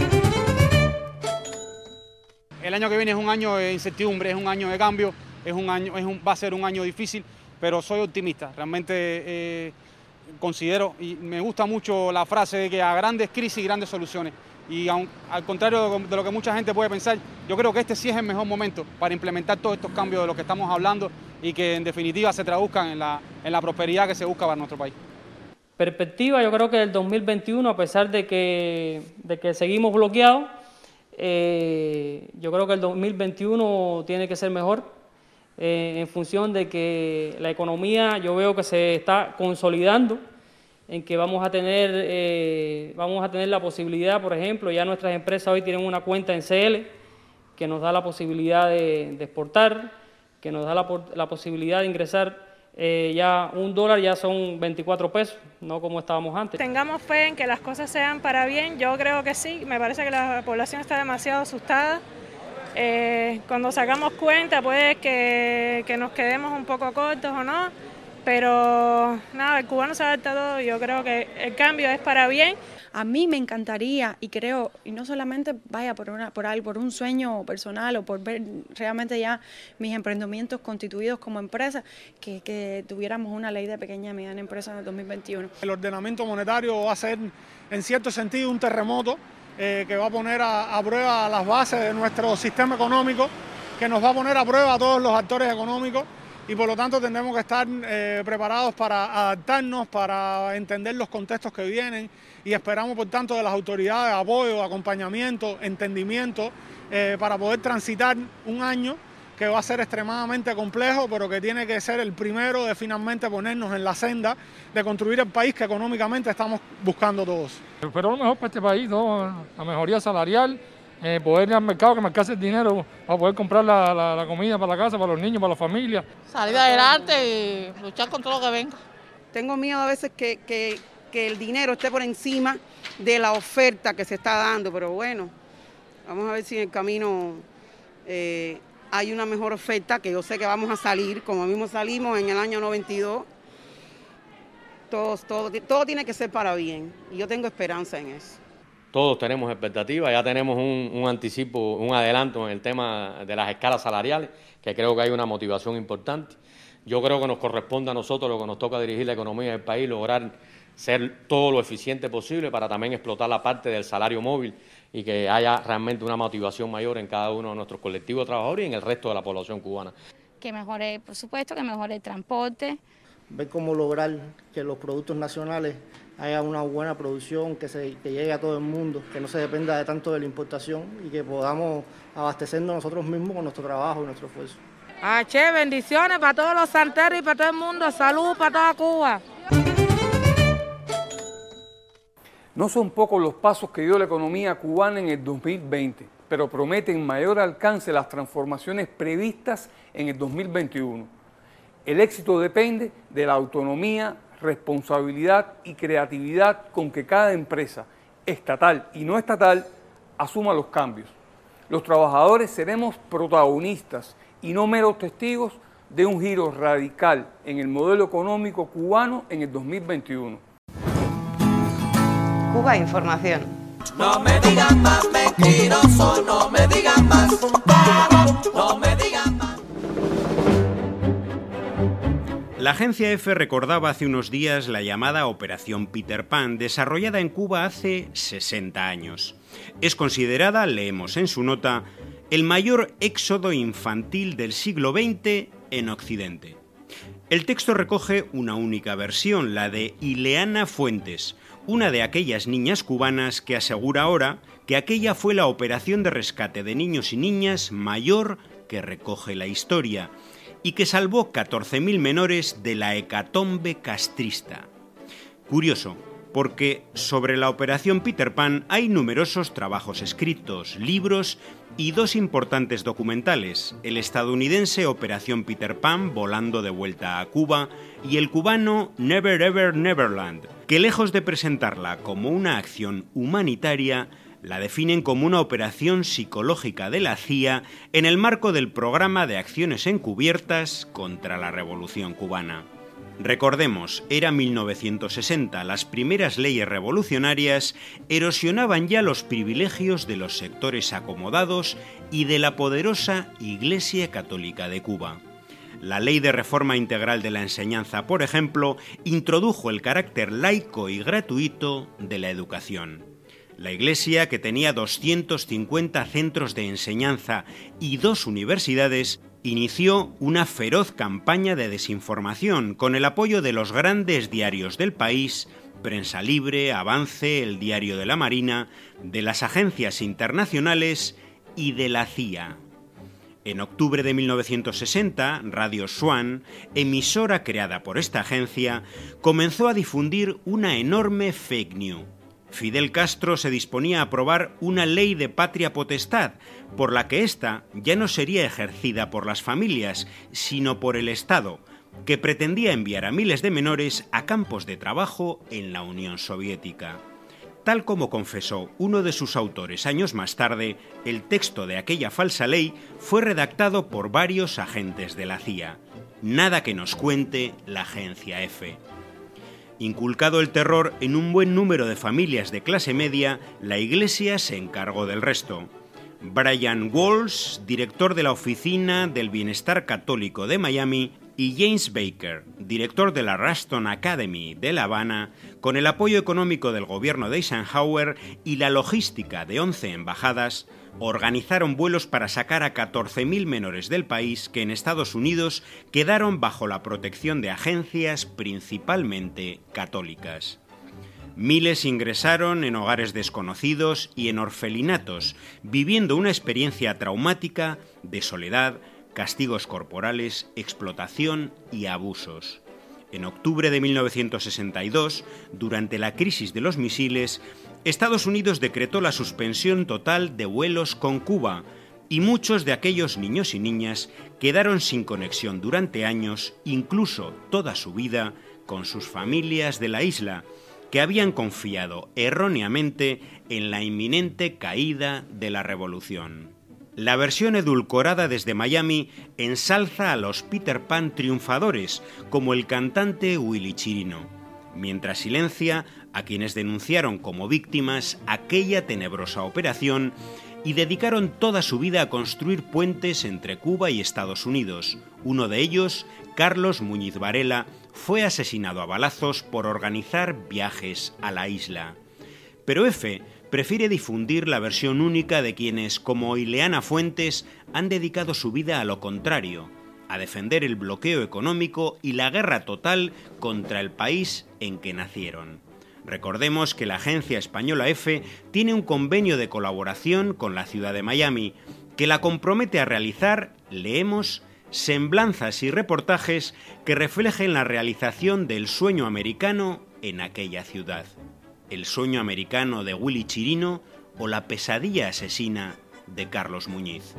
Speaker 10: El año que viene es un año de incertidumbre, es un año de cambio, es un año, es un, va a ser un año difícil, pero soy optimista. Realmente eh, considero, y me gusta mucho la frase de que a grandes crisis, grandes soluciones. Y aun, al contrario de lo que mucha gente puede pensar, yo creo que este sí es el mejor momento para implementar todos estos cambios de los que estamos hablando y que en definitiva se traduzcan en la, en la prosperidad que se busca para nuestro país.
Speaker 19: Perspectiva, yo creo que el dos mil veintiuno, a pesar de que, de que seguimos bloqueados, eh, yo creo que el dos mil veintiuno tiene que ser mejor eh, en función de que la economía yo veo que se está consolidando, en que vamos a tener eh, vamos a tener la posibilidad, por ejemplo, ya nuestras empresas hoy tienen una cuenta en C L que nos da la posibilidad de, de exportar, que nos da la, la posibilidad de ingresar eh, ya un dólar, ya son veinticuatro pesos, no como estábamos antes.
Speaker 20: Tengamos fe en que las cosas sean para bien, yo creo que sí, me parece que la población está demasiado asustada. Eh, cuando sacamos cuenta puede que, que nos quedemos un poco cortos o no, pero nada, el cubano se adapta a todo, yo creo que el cambio es para bien.
Speaker 21: A mí me encantaría, y creo, y no solamente vaya por una, por algo, por un sueño personal o por ver realmente ya mis emprendimientos constituidos como empresa, que, que tuviéramos una ley de pequeña y mediana empresa en el dos mil veintiuno.
Speaker 12: El ordenamiento monetario va a ser, en cierto sentido, un terremoto eh, que va a poner a, a prueba las bases de nuestro sistema económico, que nos va a poner a prueba a todos los actores económicos. Y por lo tanto tendremos que estar eh, preparados para adaptarnos, para entender los contextos que vienen y esperamos por tanto de las autoridades apoyo, acompañamiento, entendimiento eh, para poder transitar un año que va a ser extremadamente complejo, pero que tiene que ser el primero de finalmente ponernos en la senda de construir el país que económicamente estamos buscando todos.
Speaker 16: Pero lo mejor para este país, ¿no? La mejoría salarial. Eh, poder ir al mercado, que me alcance el dinero para poder comprar la, la, la comida para la casa, para los niños, para la familia.
Speaker 22: Salir adelante y luchar con todo lo que venga.
Speaker 8: Tengo miedo a veces que, que, que el dinero esté por encima de la oferta que se está dando, pero bueno, vamos a ver si en el camino eh, hay una mejor oferta, que yo sé que vamos a salir, como mismo salimos en el año noventa y dos. Todo, todo, todo tiene que ser para bien y yo tengo esperanza en eso.
Speaker 13: Todos tenemos expectativas, ya tenemos un, un anticipo, un adelanto en el tema de las escalas salariales, que creo que hay una motivación importante. Yo creo que nos corresponde a nosotros, lo que nos toca dirigir la economía del país, lograr ser todo lo eficiente posible para también explotar la parte del salario móvil y que haya realmente una motivación mayor en cada uno de nuestros colectivos de trabajadores y en el resto de la población cubana.
Speaker 23: Que mejore el presupuesto, que mejore el transporte.
Speaker 15: Ver cómo lograr que los productos nacionales haya una buena producción, que, se, que llegue a todo el mundo, que no se dependa de tanto de la importación y que podamos abastecernos nosotros mismos con nuestro trabajo y nuestro esfuerzo.
Speaker 22: Ah, che, bendiciones para todos los santeros y para todo el mundo, salud para toda Cuba.
Speaker 6: No son pocos los pasos que dio la economía cubana en el dos mil veinte, pero prometen mayor alcance las transformaciones previstas en el dos mil veintiuno. El éxito depende de la autonomía, responsabilidad y creatividad con que cada empresa, estatal y no estatal, asuma los cambios. Los trabajadores seremos protagonistas y no meros testigos de un giro radical en el modelo económico cubano en el dos mil veintiuno.
Speaker 1: Cuba Información.
Speaker 2: No me digan más mentiroso, no me digan más, no me digan más.
Speaker 5: La agencia EFE recordaba hace unos días la llamada Operación Peter Pan, desarrollada en Cuba hace sesenta años. Es considerada, leemos en su nota, el mayor éxodo infantil del siglo veinte en Occidente. El texto recoge una única versión, la de Ileana Fuentes, una de aquellas niñas cubanas que asegura ahora que aquella fue la operación de rescate de niños y niñas mayor que recoge la historia y que salvó catorce mil menores de la hecatombe castrista. Curioso, porque sobre la operación Peter Pan hay numerosos trabajos escritos, libros y dos importantes documentales, el estadounidense Operación Peter Pan, volando de vuelta a Cuba, y el cubano Never Ever Neverland, que lejos de presentarla como una acción humanitaria, la definen como una operación psicológica de la C I A en el marco del programa de acciones encubiertas contra la Revolución cubana. Recordemos, era mil novecientos sesenta, las primeras leyes revolucionarias erosionaban ya los privilegios de los sectores acomodados y de la poderosa Iglesia Católica de Cuba. La Ley de Reforma Integral de la Enseñanza, por ejemplo, introdujo el carácter laico y gratuito de la educación. La Iglesia, que tenía doscientos cincuenta centros de enseñanza y dos universidades, inició una feroz campaña de desinformación con el apoyo de los grandes diarios del país, Prensa Libre, Avance, el Diario de la Marina, de las agencias internacionales y de la C I A. En octubre de mil novecientos sesenta, Radio Swan, emisora creada por esta agencia, comenzó a difundir una enorme fake news. Fidel Castro se disponía a aprobar una ley de patria potestad, por la que ésta ya no sería ejercida por las familias, sino por el Estado, que pretendía enviar a miles de menores a campos de trabajo en la Unión Soviética. Tal como confesó uno de sus autores años más tarde, el texto de aquella falsa ley fue redactado por varios agentes de la C I A. Nada que nos cuente la agencia EFE. Inculcado el terror en un buen número de familias de clase media, la Iglesia se encargó del resto. Brian Walsh, director de la Oficina del Bienestar Católico de Miami, y James Baker, director de la Ruston Academy de La Habana, con el apoyo económico del gobierno de Eisenhower y la logística de once embajadas, organizaron vuelos para sacar a catorce mil menores del país que en Estados Unidos quedaron bajo la protección de agencias principalmente católicas. Miles ingresaron en hogares desconocidos y en orfelinatos, viviendo una experiencia traumática de soledad, castigos corporales, explotación y abusos. En octubre de mil novecientos sesenta y dos, durante la crisis de los misiles, Estados Unidos decretó la suspensión total de vuelos con Cuba y muchos de aquellos niños y niñas quedaron sin conexión durante años, incluso toda su vida, con sus familias de la isla, que habían confiado erróneamente en la inminente caída de la revolución. La versión edulcorada desde Miami ensalza a los Peter Pan triunfadores, como el cantante Willy Chirino, mientras silencia a quienes denunciaron como víctimas aquella tenebrosa operación y dedicaron toda su vida a construir puentes entre Cuba y Estados Unidos. Uno de ellos, Carlos Muñiz Varela, fue asesinado a balazos por organizar viajes a la isla. Pero EFE prefiere difundir la versión única de quienes, como Ileana Fuentes, han dedicado su vida a lo contrario, a defender el bloqueo económico y la guerra total contra el país en que nacieron. Recordemos que la agencia española EFE tiene un convenio de colaboración con la ciudad de Miami, que la compromete a realizar, leemos, semblanzas y reportajes que reflejen la realización del sueño americano en aquella ciudad. el sueño americano de Willy Chirino o la pesadilla asesina de Carlos Muñiz.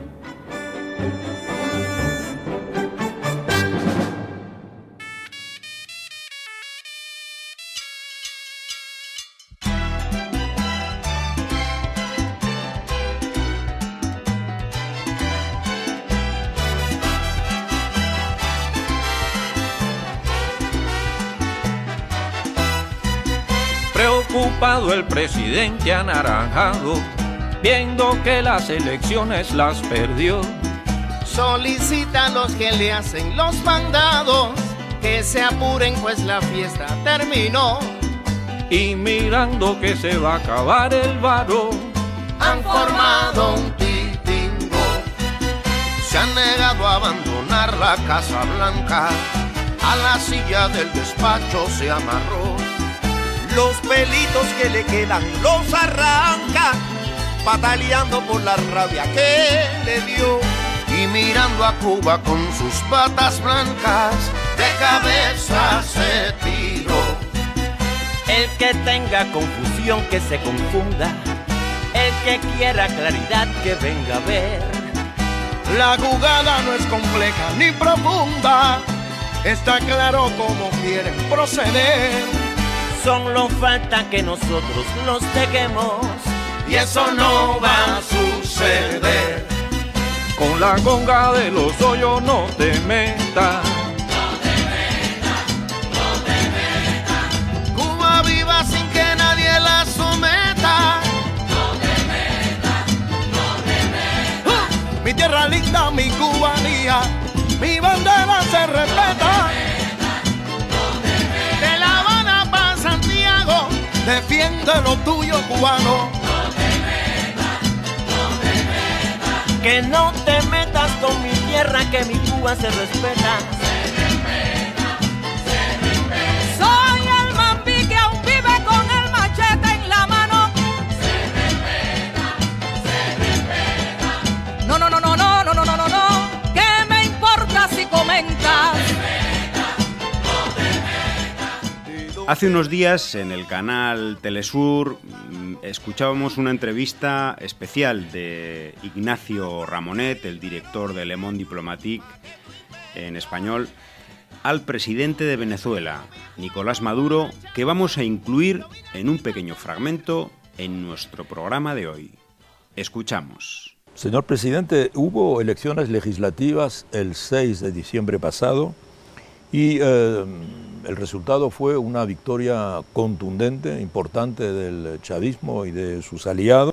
Speaker 1: Preocupado el presidente anaranjado, viendo que las elecciones las perdió.
Speaker 3: Solicita a los que le hacen los mandados que se apuren pues la fiesta terminó.
Speaker 1: Y mirando que se va a acabar el varo,
Speaker 3: han formado un titingo. Se han negado a abandonar la Casa Blanca, a la silla del despacho se amarró.
Speaker 2: Los pelitos que le quedan los arranca, pataleando por la rabia que le dio.
Speaker 3: Y mirando a Cuba con sus batas blancas, de cabeza se tiró.
Speaker 4: El que tenga confusión que se confunda, el que quiera claridad que venga a ver.
Speaker 3: La jugada no es compleja ni profunda, está claro cómo quieren proceder.
Speaker 4: Solo falta que nosotros los dejemos,
Speaker 3: y eso no va a suceder.
Speaker 1: Con la conga de los hoyos no te metas.
Speaker 3: No te metas, no te metas. Cuba viva sin que nadie la someta. No te metas, no te metas. Uh, mi tierra linda, mi cubanía, mi bandera se respeta. Defiende lo tuyo, cubano.
Speaker 4: No te metas, no te metas. Que no te metas con mi tierra, que mi Cuba se respeta.
Speaker 3: Se respeta, se respeta.
Speaker 22: Soy el mambí que aún vive con el machete en la mano.
Speaker 3: Se respeta, se respeta.
Speaker 22: No, no, no, no, no, no, no, no, no, no. ¿Qué me importa si comentas?
Speaker 5: Hace unos días en el canal Telesur escuchábamos una entrevista especial de Ignacio Ramonet, el director de Le Monde Diplomatique en español, al presidente de Venezuela, Nicolás Maduro, que vamos a incluir en un pequeño fragmento en nuestro programa de hoy. Escuchamos.
Speaker 24: Señor presidente, hubo elecciones legislativas el seis de diciembre pasado y eh, el resultado fue una victoria contundente, importante del chavismo y de sus aliados.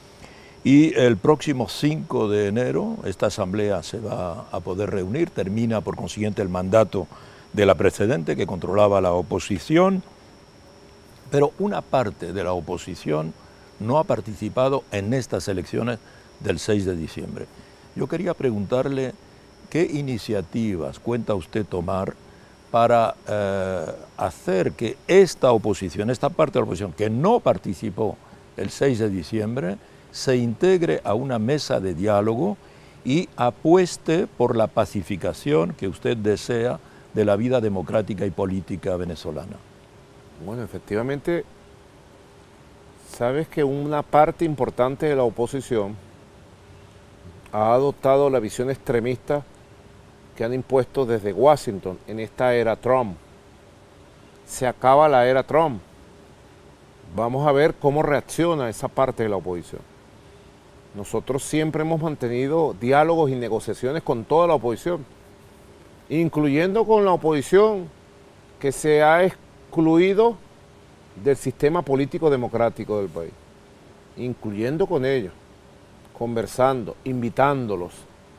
Speaker 24: Y el próximo cinco de enero esta asamblea se va a poder reunir, termina por consiguiente el mandato de la precedente que controlaba la oposición, pero una parte de la oposición no ha participado en estas elecciones del seis de diciembre. Yo quería preguntarle qué iniciativas cuenta usted tomar para eh, hacer que esta oposición, esta parte de la oposición que no participó el seis de diciembre, se integre a una mesa de diálogo y apueste por la pacificación que usted desea de la vida democrática y política venezolana.
Speaker 25: Bueno, efectivamente, sabes que una parte importante de la oposición ha adoptado la visión extremista que han impuesto desde Washington en esta era Trump. Se acaba la era Trump. Vamos a ver cómo reacciona esa parte de la oposición. Nosotros siempre hemos mantenido diálogos y negociaciones con toda la oposición, incluyendo con la oposición que se ha excluido del sistema político democrático del país, incluyendo con ellos, conversando, invitándolos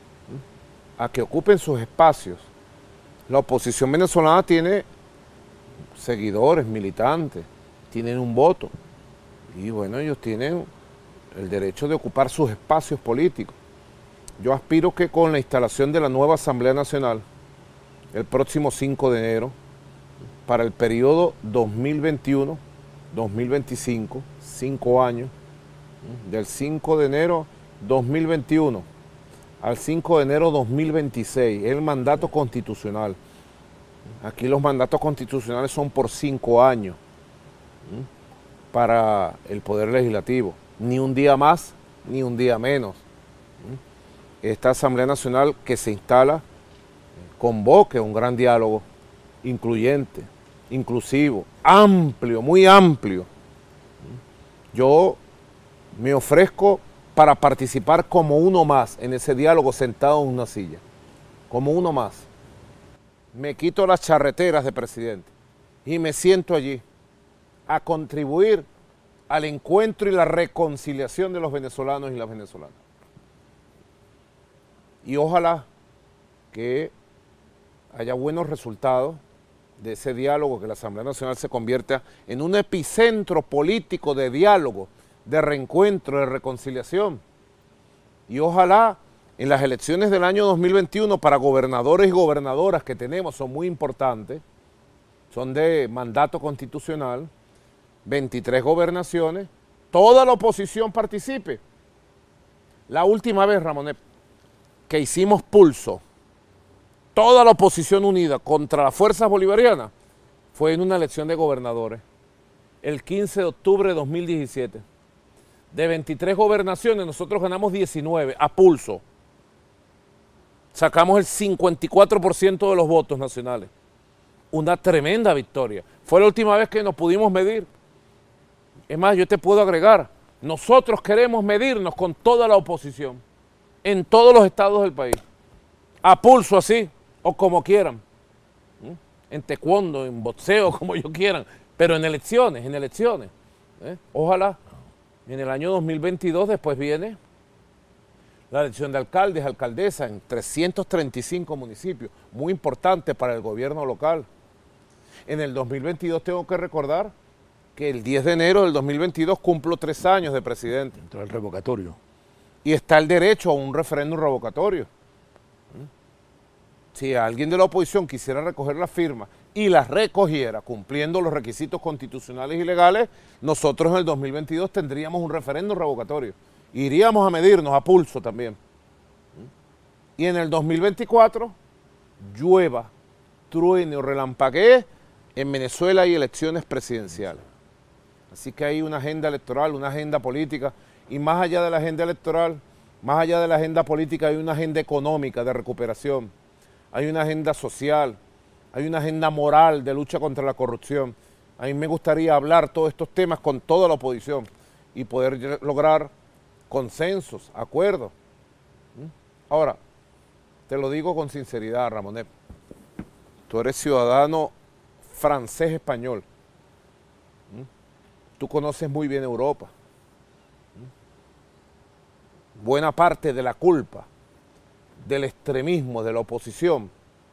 Speaker 25: a que ocupen sus espacios. La oposición venezolana tiene seguidores, militantes, tienen un voto y bueno, ellos tienen el derecho de ocupar sus espacios políticos. Yo aspiro que con la instalación de la nueva Asamblea Nacional, el próximo cinco de enero, para el periodo dos mil veintiuno dos mil veinticinco, cinco años, del cinco de enero dos mil veintiuno al cinco de enero dos mil veintiséis, el mandato constitucional. Aquí los mandatos constitucionales son por cinco años. para el Poder Legislativo. Ni un día más, ni un día menos. Esta Asamblea Nacional que se instala convoque un gran diálogo incluyente, inclusivo, amplio, muy amplio. Yo me ofrezco para participar como uno más en ese diálogo sentado en una silla, como uno más. Me quito las charreteras de presidente y me siento allí a contribuir al encuentro y la reconciliación de los venezolanos y las venezolanas. Y ojalá que haya buenos resultados de ese diálogo, que la Asamblea Nacional se convierta en un epicentro político de diálogo, de reencuentro, de reconciliación. Y ojalá en las elecciones del año dos mil veintiuno para gobernadores y gobernadoras que tenemos, son muy importantes, son de mandato constitucional, veintitrés gobernaciones, toda la oposición participe. La última vez, Ramonet, que hicimos pulso, toda la oposición unida contra las fuerzas bolivarianas, fue en una elección de gobernadores, el quince de octubre de dos mil diecisiete. De veintitrés gobernaciones, nosotros ganamos diecinueve, a pulso. Sacamos el cincuenta y cuatro por ciento de los votos nacionales. Una tremenda victoria. Fue la última vez que nos pudimos medir. Es más, yo te puedo agregar, nosotros queremos medirnos con toda la oposición, en todos los estados del país, a pulso así, o como quieran, en taekwondo, en boxeo, como ellos quieran, pero en elecciones, en elecciones. ¿eh? Ojalá, en el año dos mil veintidós después viene la elección de alcaldes, alcaldesas, en trescientos treinta y cinco municipios, muy importante para el gobierno local. En el dos mil veintidós tengo que recordar que el diez de enero del dos mil veintidós cumplo tres años de presidente.
Speaker 24: Entra el revocatorio.
Speaker 25: Y está el derecho a un referéndum revocatorio. Si alguien de la oposición quisiera recoger las firmas y las recogiera cumpliendo los requisitos constitucionales y legales, nosotros en el dos mil veintidós tendríamos un referéndum revocatorio. Iríamos a medirnos a pulso también. Y en el dos mil veinticuatro, llueva, truene o relampaguee, en Venezuela hay elecciones presidenciales. Así que hay una agenda electoral, una agenda política, y más allá de la agenda electoral, más allá de la agenda política, hay una agenda económica de recuperación, hay una agenda social, hay una agenda moral de lucha contra la corrupción. A mí me gustaría hablar todos estos temas con toda la oposición y poder lograr consensos, acuerdos. Ahora, te lo digo con sinceridad, Ramonet, tú eres ciudadano francés-español, tú conoces muy bien Europa. Buena parte de la culpa del extremismo, de la oposición,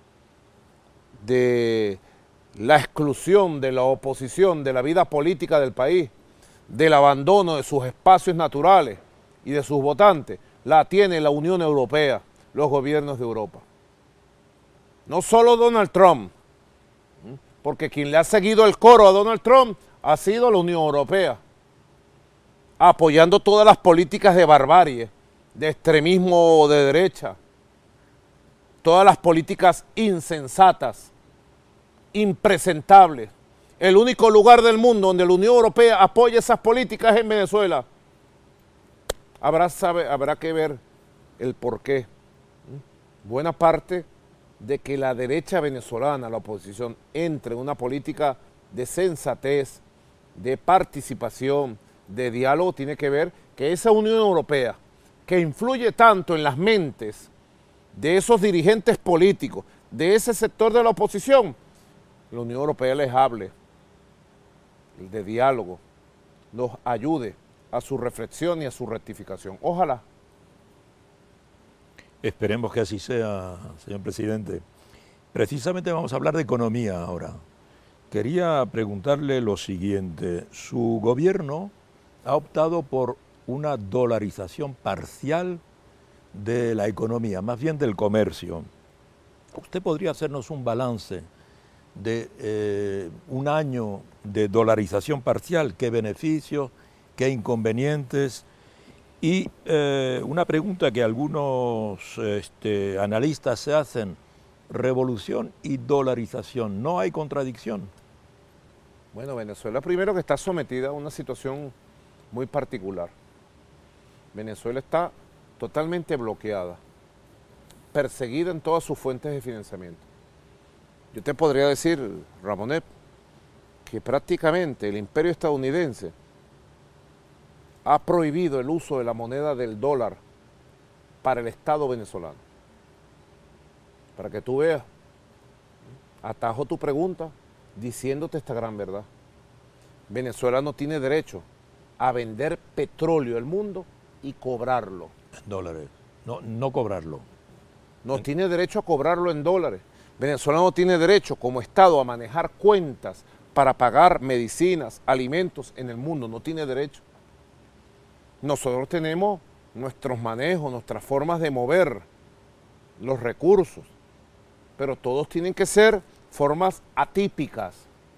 Speaker 25: de la exclusión de la oposición de la vida política del país, del abandono de sus espacios naturales y de sus votantes, la tiene la Unión Europea, los gobiernos de Europa. No solo Donald Trump, porque quien le ha seguido el coro a Donald Trump ha sido la Unión Europea, apoyando todas las políticas de barbarie, de extremismo de derecha, todas las políticas insensatas, impresentables. El único lugar del mundo donde la Unión Europea apoya esas políticas es en Venezuela. Habrá, sabe, habrá que ver el porqué. Buena parte de que la derecha venezolana, la oposición, entre en una política de sensatez, de participación, de diálogo, tiene que ver que esa Unión Europea, que influye tanto en las mentes de esos dirigentes políticos, de ese sector de la oposición, la Unión Europea les hable de diálogo, los ayude a su reflexión y a su rectificación. Ojalá.
Speaker 24: Esperemos que así sea, señor presidente. Precisamente vamos a hablar de economía ahora. Quería preguntarle lo siguiente. Su gobierno ha optado por una dolarización parcial de la economía, más bien del comercio. ¿Usted podría hacernos un balance de eh, un año de dolarización parcial? ¿Qué beneficios, qué inconvenientes? Y eh, una pregunta que algunos este, analistas se hacen, revolución y dolarización, ¿no hay contradicción?
Speaker 25: Bueno, Venezuela primero que está sometida a una situación muy particular. Venezuela está totalmente bloqueada, perseguida en todas sus fuentes de financiamiento. Yo te podría decir, Ramonet, que prácticamente el imperio estadounidense ha prohibido el uso de la moneda del dólar para el Estado venezolano. Para que tú veas, atajo tu pregunta diciéndote esta gran verdad. Venezuela no tiene derecho a vender petróleo al mundo y cobrarlo.
Speaker 24: En dólares. No, no cobrarlo.
Speaker 25: No en... tiene derecho a cobrarlo en dólares. Venezuela no tiene derecho como Estado a manejar cuentas para pagar medicinas, alimentos en el mundo. No tiene derecho. Nosotros tenemos nuestros manejos, nuestras formas de mover los recursos, pero todos tienen que ser formas atípicas,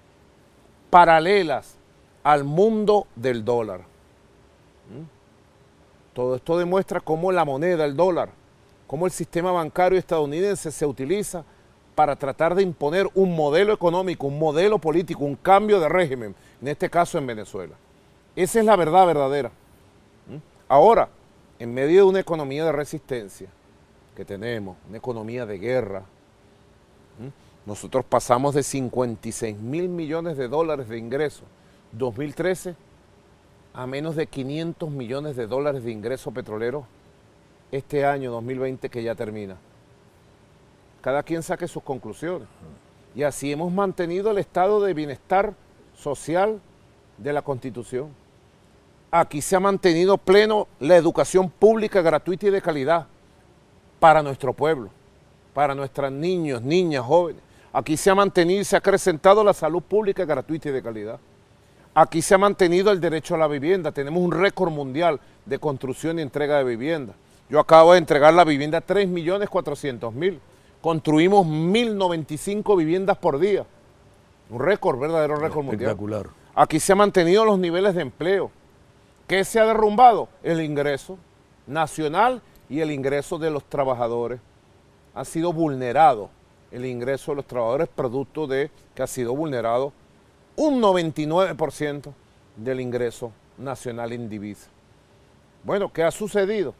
Speaker 25: paralelas al mundo del dólar. ¿Mm? Todo esto demuestra cómo la moneda, el dólar, cómo el sistema bancario estadounidense se utiliza para tratar de imponer un modelo económico, un modelo político, un cambio de régimen, en este caso en Venezuela. Esa es la verdad verdadera. ¿Mm? Ahora, en medio de una economía de resistencia que tenemos, una economía de guerra, ¿Mm? nosotros pasamos de cincuenta y seis mil millones de dólares de ingresos dos mil trece a menos de quinientos millones de dólares de ingresos petroleros este año dos mil veinte que ya termina. Cada quien saque sus conclusiones. Y así hemos mantenido el estado de bienestar social de la Constitución. Aquí se ha mantenido pleno la educación pública gratuita y de calidad para nuestro pueblo, para nuestros niños, niñas, jóvenes. Aquí se ha mantenido y se ha acrecentado la salud pública gratuita y de calidad. Aquí se ha mantenido el derecho a la vivienda. Tenemos un récord mundial de construcción y entrega de vivienda. Yo acabo de entregar la vivienda a tres millones cuatrocientos mil. Construimos mil noventa y cinco viviendas por día. Un récord, verdadero récord mundial.
Speaker 24: Espectacular.
Speaker 25: Aquí se han mantenido los niveles de empleo. ¿Qué se ha derrumbado? El ingreso nacional y el ingreso de los trabajadores. Ha sido vulnerado el ingreso de los trabajadores producto de que ha sido vulnerado un noventa y nueve por ciento del ingreso nacional en divisa. Bueno, ¿qué ha sucedido?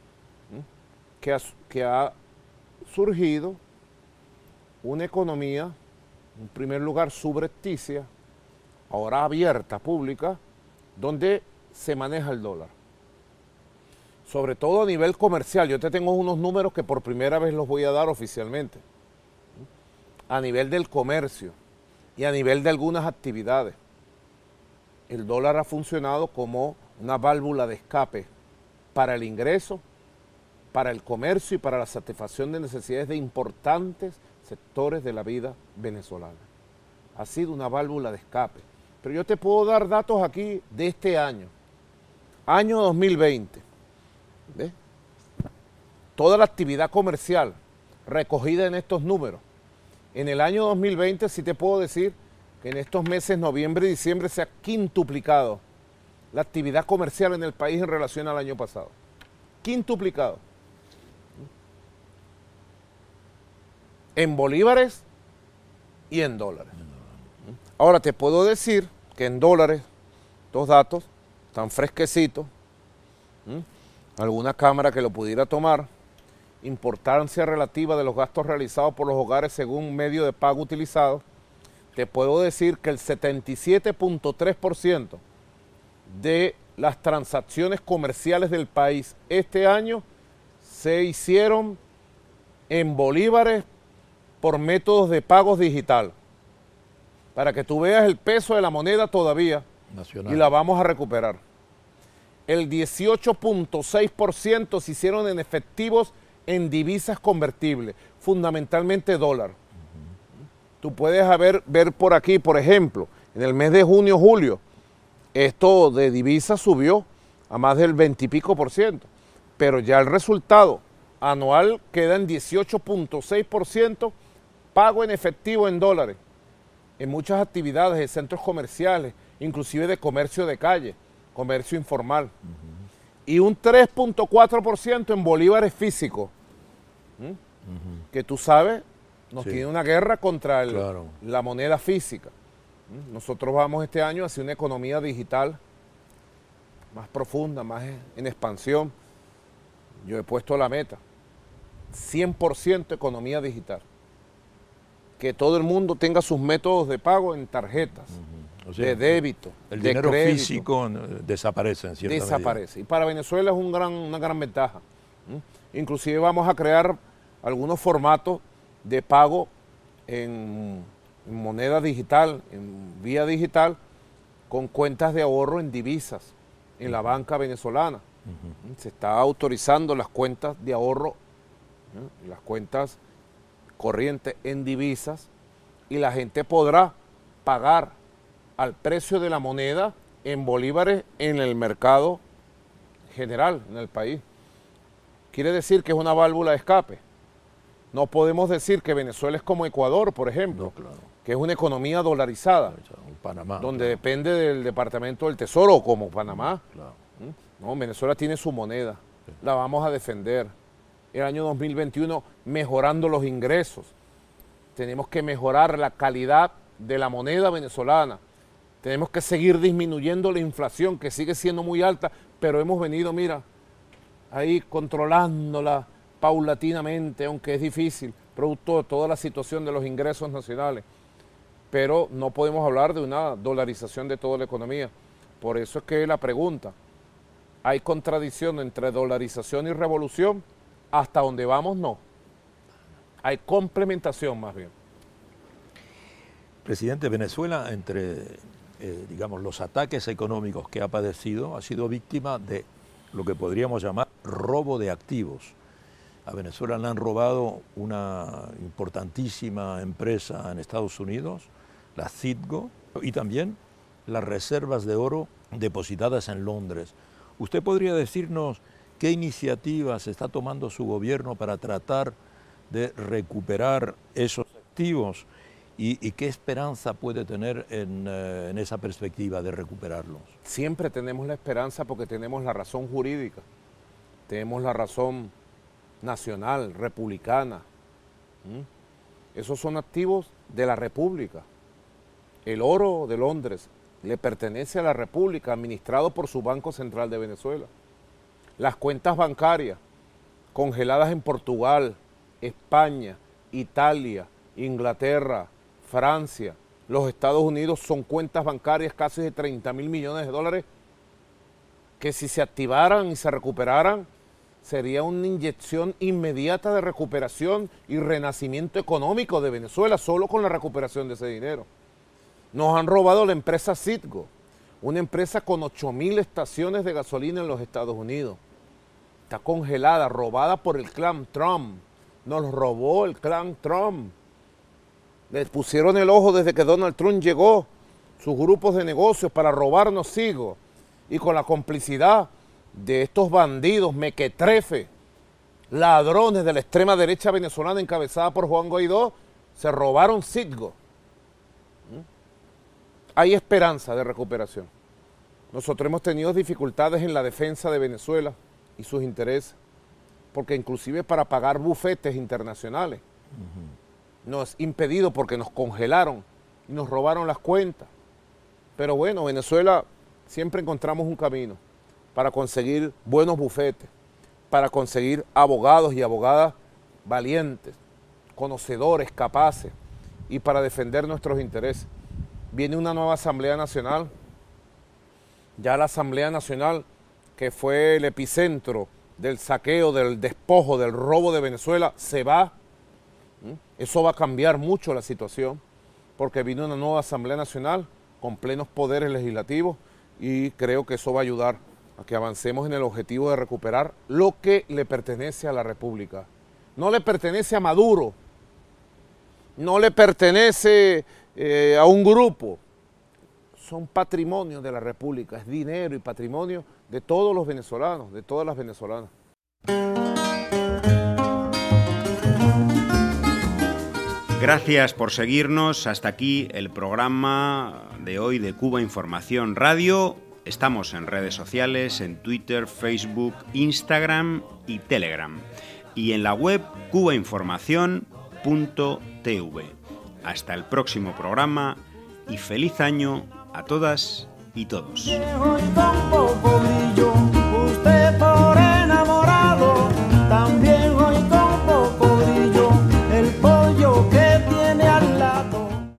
Speaker 25: Que ha, que ha surgido una economía, en primer lugar subrepticia, ahora abierta, pública, donde se maneja el dólar. Sobre todo a nivel comercial. Yo te tengo unos números que por primera vez los voy a dar oficialmente. A nivel del comercio y a nivel de algunas actividades, el dólar ha funcionado como una válvula de escape para el ingreso, para el comercio y para la satisfacción de necesidades de importantes sectores de la vida venezolana. Ha sido una válvula de escape. Pero yo te puedo dar datos aquí de este año, año dos mil veinte. ¿Ves? Toda la actividad comercial recogida en estos números. En el año dos mil veinte sí te puedo decir que en estos meses, noviembre y diciembre, se ha quintuplicado la actividad comercial en el país en relación al año pasado. Quintuplicado. En bolívares y en dólares. Ahora te puedo decir que en dólares, estos datos están fresquecitos, ¿Mm? alguna cámara que lo pudiera tomar, importancia relativa de los gastos realizados por los hogares según medio de pago utilizado, te puedo decir que el setenta y siete punto tres por ciento de las transacciones comerciales del país este año se hicieron en bolívares por métodos de pagos digital, para que tú veas el peso de la moneda todavía nacional, y la vamos a recuperar. El dieciocho punto seis por ciento se hicieron en efectivos en divisas convertibles, fundamentalmente dólar. Uh-huh. Tú puedes haber, ver por aquí, por ejemplo, en el mes de junio, julio, esto de divisas subió a más del veinte y pico por ciento, pero ya el resultado anual queda en dieciocho punto seis por ciento pago en efectivo en dólares, en muchas actividades de centros comerciales, inclusive de comercio de calle, comercio informal, uh-huh. y un tres punto cuatro por ciento en bolívares físicos, ¿Mm? Uh-huh. que tú sabes, nos sí. tiene una guerra contra el, claro. la moneda física. Nosotros vamos este año hacia una economía digital más profunda, más en expansión. Yo he puesto la meta, cien por ciento economía digital. Que todo el mundo tenga sus métodos de pago en tarjetas, uh-huh. o sea, de débito,
Speaker 24: el
Speaker 25: de
Speaker 24: dinero
Speaker 25: crédito.
Speaker 24: físico desaparece en cierta
Speaker 25: Desaparece.
Speaker 24: medida.
Speaker 25: Y para Venezuela es un gran, una gran ventaja. ¿Mm? Inclusive vamos a crear algunos formatos de pago en, en moneda digital, en vía digital, con cuentas de ahorro en divisas en la banca venezolana. Uh-huh. Se está autorizando las cuentas de ahorro, ¿eh? las cuentas corrientes en divisas, y la gente podrá pagar al precio de la moneda en bolívares en el mercado general, en el país. Quiere decir que es una válvula de escape. No podemos decir que Venezuela es como Ecuador, por ejemplo, no, claro. que es una economía dolarizada,
Speaker 24: Panamá,
Speaker 25: donde
Speaker 24: claro.
Speaker 25: depende del Departamento del Tesoro, como Panamá.
Speaker 24: Claro.
Speaker 25: No, Venezuela tiene su moneda, sí. la vamos a defender. El año dos mil veintiuno mejorando los ingresos. Tenemos que mejorar la calidad de la moneda venezolana. Tenemos que seguir disminuyendo la inflación, que sigue siendo muy alta, pero hemos venido, mira, ahí controlándola paulatinamente, aunque es difícil, producto de toda la situación de los ingresos nacionales. Pero no podemos hablar de una dolarización de toda la economía. Por eso es que la pregunta, ¿hay contradicción entre dolarización y revolución? Hasta donde vamos, no. Hay complementación más bien.
Speaker 24: Presidente, Venezuela, entre eh, digamos, los ataques económicos que ha padecido, ha sido víctima de lo que podríamos llamar robo de activos. A Venezuela le han robado una importantísima empresa en Estados Unidos, la Citgo, y también las reservas de oro depositadas en Londres. ¿Usted podría decirnos qué iniciativas está tomando su gobierno para tratar de recuperar esos activos y, y qué esperanza puede tener en, eh, en esa perspectiva de recuperarlos?
Speaker 25: Siempre tenemos la esperanza porque tenemos la razón jurídica, tenemos la razón nacional, republicana. ¿Mm? Esos son activos de la República. El oro de Londres le pertenece a la República, administrado por su Banco Central de Venezuela. Las cuentas bancarias congeladas en Portugal, España, Italia, Inglaterra, Francia, los Estados Unidos son cuentas bancarias casi de treinta mil millones de dólares que si se activaran y se recuperaran sería una inyección inmediata de recuperación y renacimiento económico de Venezuela solo con la recuperación de ese dinero. Nos han robado la empresa Citgo, una empresa con ocho mil estaciones de gasolina en los Estados Unidos. Está congelada, robada por el clan Trump. Nos robó el clan Trump. Les pusieron el ojo desde que Donald Trump llegó, sus grupos de negocios para robarnos Citgo. Y con la complicidad de estos bandidos mequetrefes, ladrones de la extrema derecha venezolana encabezada por Juan Guaidó, se robaron Citgo. Hay esperanza de recuperación. Nosotros hemos tenido dificultades en la defensa de Venezuela y sus intereses, porque inclusive para pagar bufetes internacionales uh-huh. nos impedido porque nos congelaron y nos robaron las cuentas. Pero bueno, Venezuela siempre encontramos un camino para conseguir buenos bufetes, para conseguir abogados y abogadas valientes, conocedores, capaces, y para defender nuestros intereses. Viene una nueva Asamblea Nacional, ya la Asamblea Nacional que fue el epicentro del saqueo, del despojo, del robo de Venezuela, se va. Eso va a cambiar mucho la situación, porque viene una nueva Asamblea Nacional con plenos poderes legislativos y creo que eso va a ayudar a que avancemos en el objetivo de recuperar lo que le pertenece a la República. No le pertenece a Maduro, no le pertenece eh, a un grupo, son patrimonio de la República, es dinero y patrimonio de todos los venezolanos, de todas las venezolanas.
Speaker 5: Gracias por seguirnos. Hasta aquí el programa de hoy de Cuba Información Radio. Estamos en redes sociales, en Twitter, Facebook, Instagram y Telegram. Y en la web cubainformación punto t v. Hasta el próximo programa y feliz año a todas y todos.
Speaker 3: Viejo y tampoco brillo.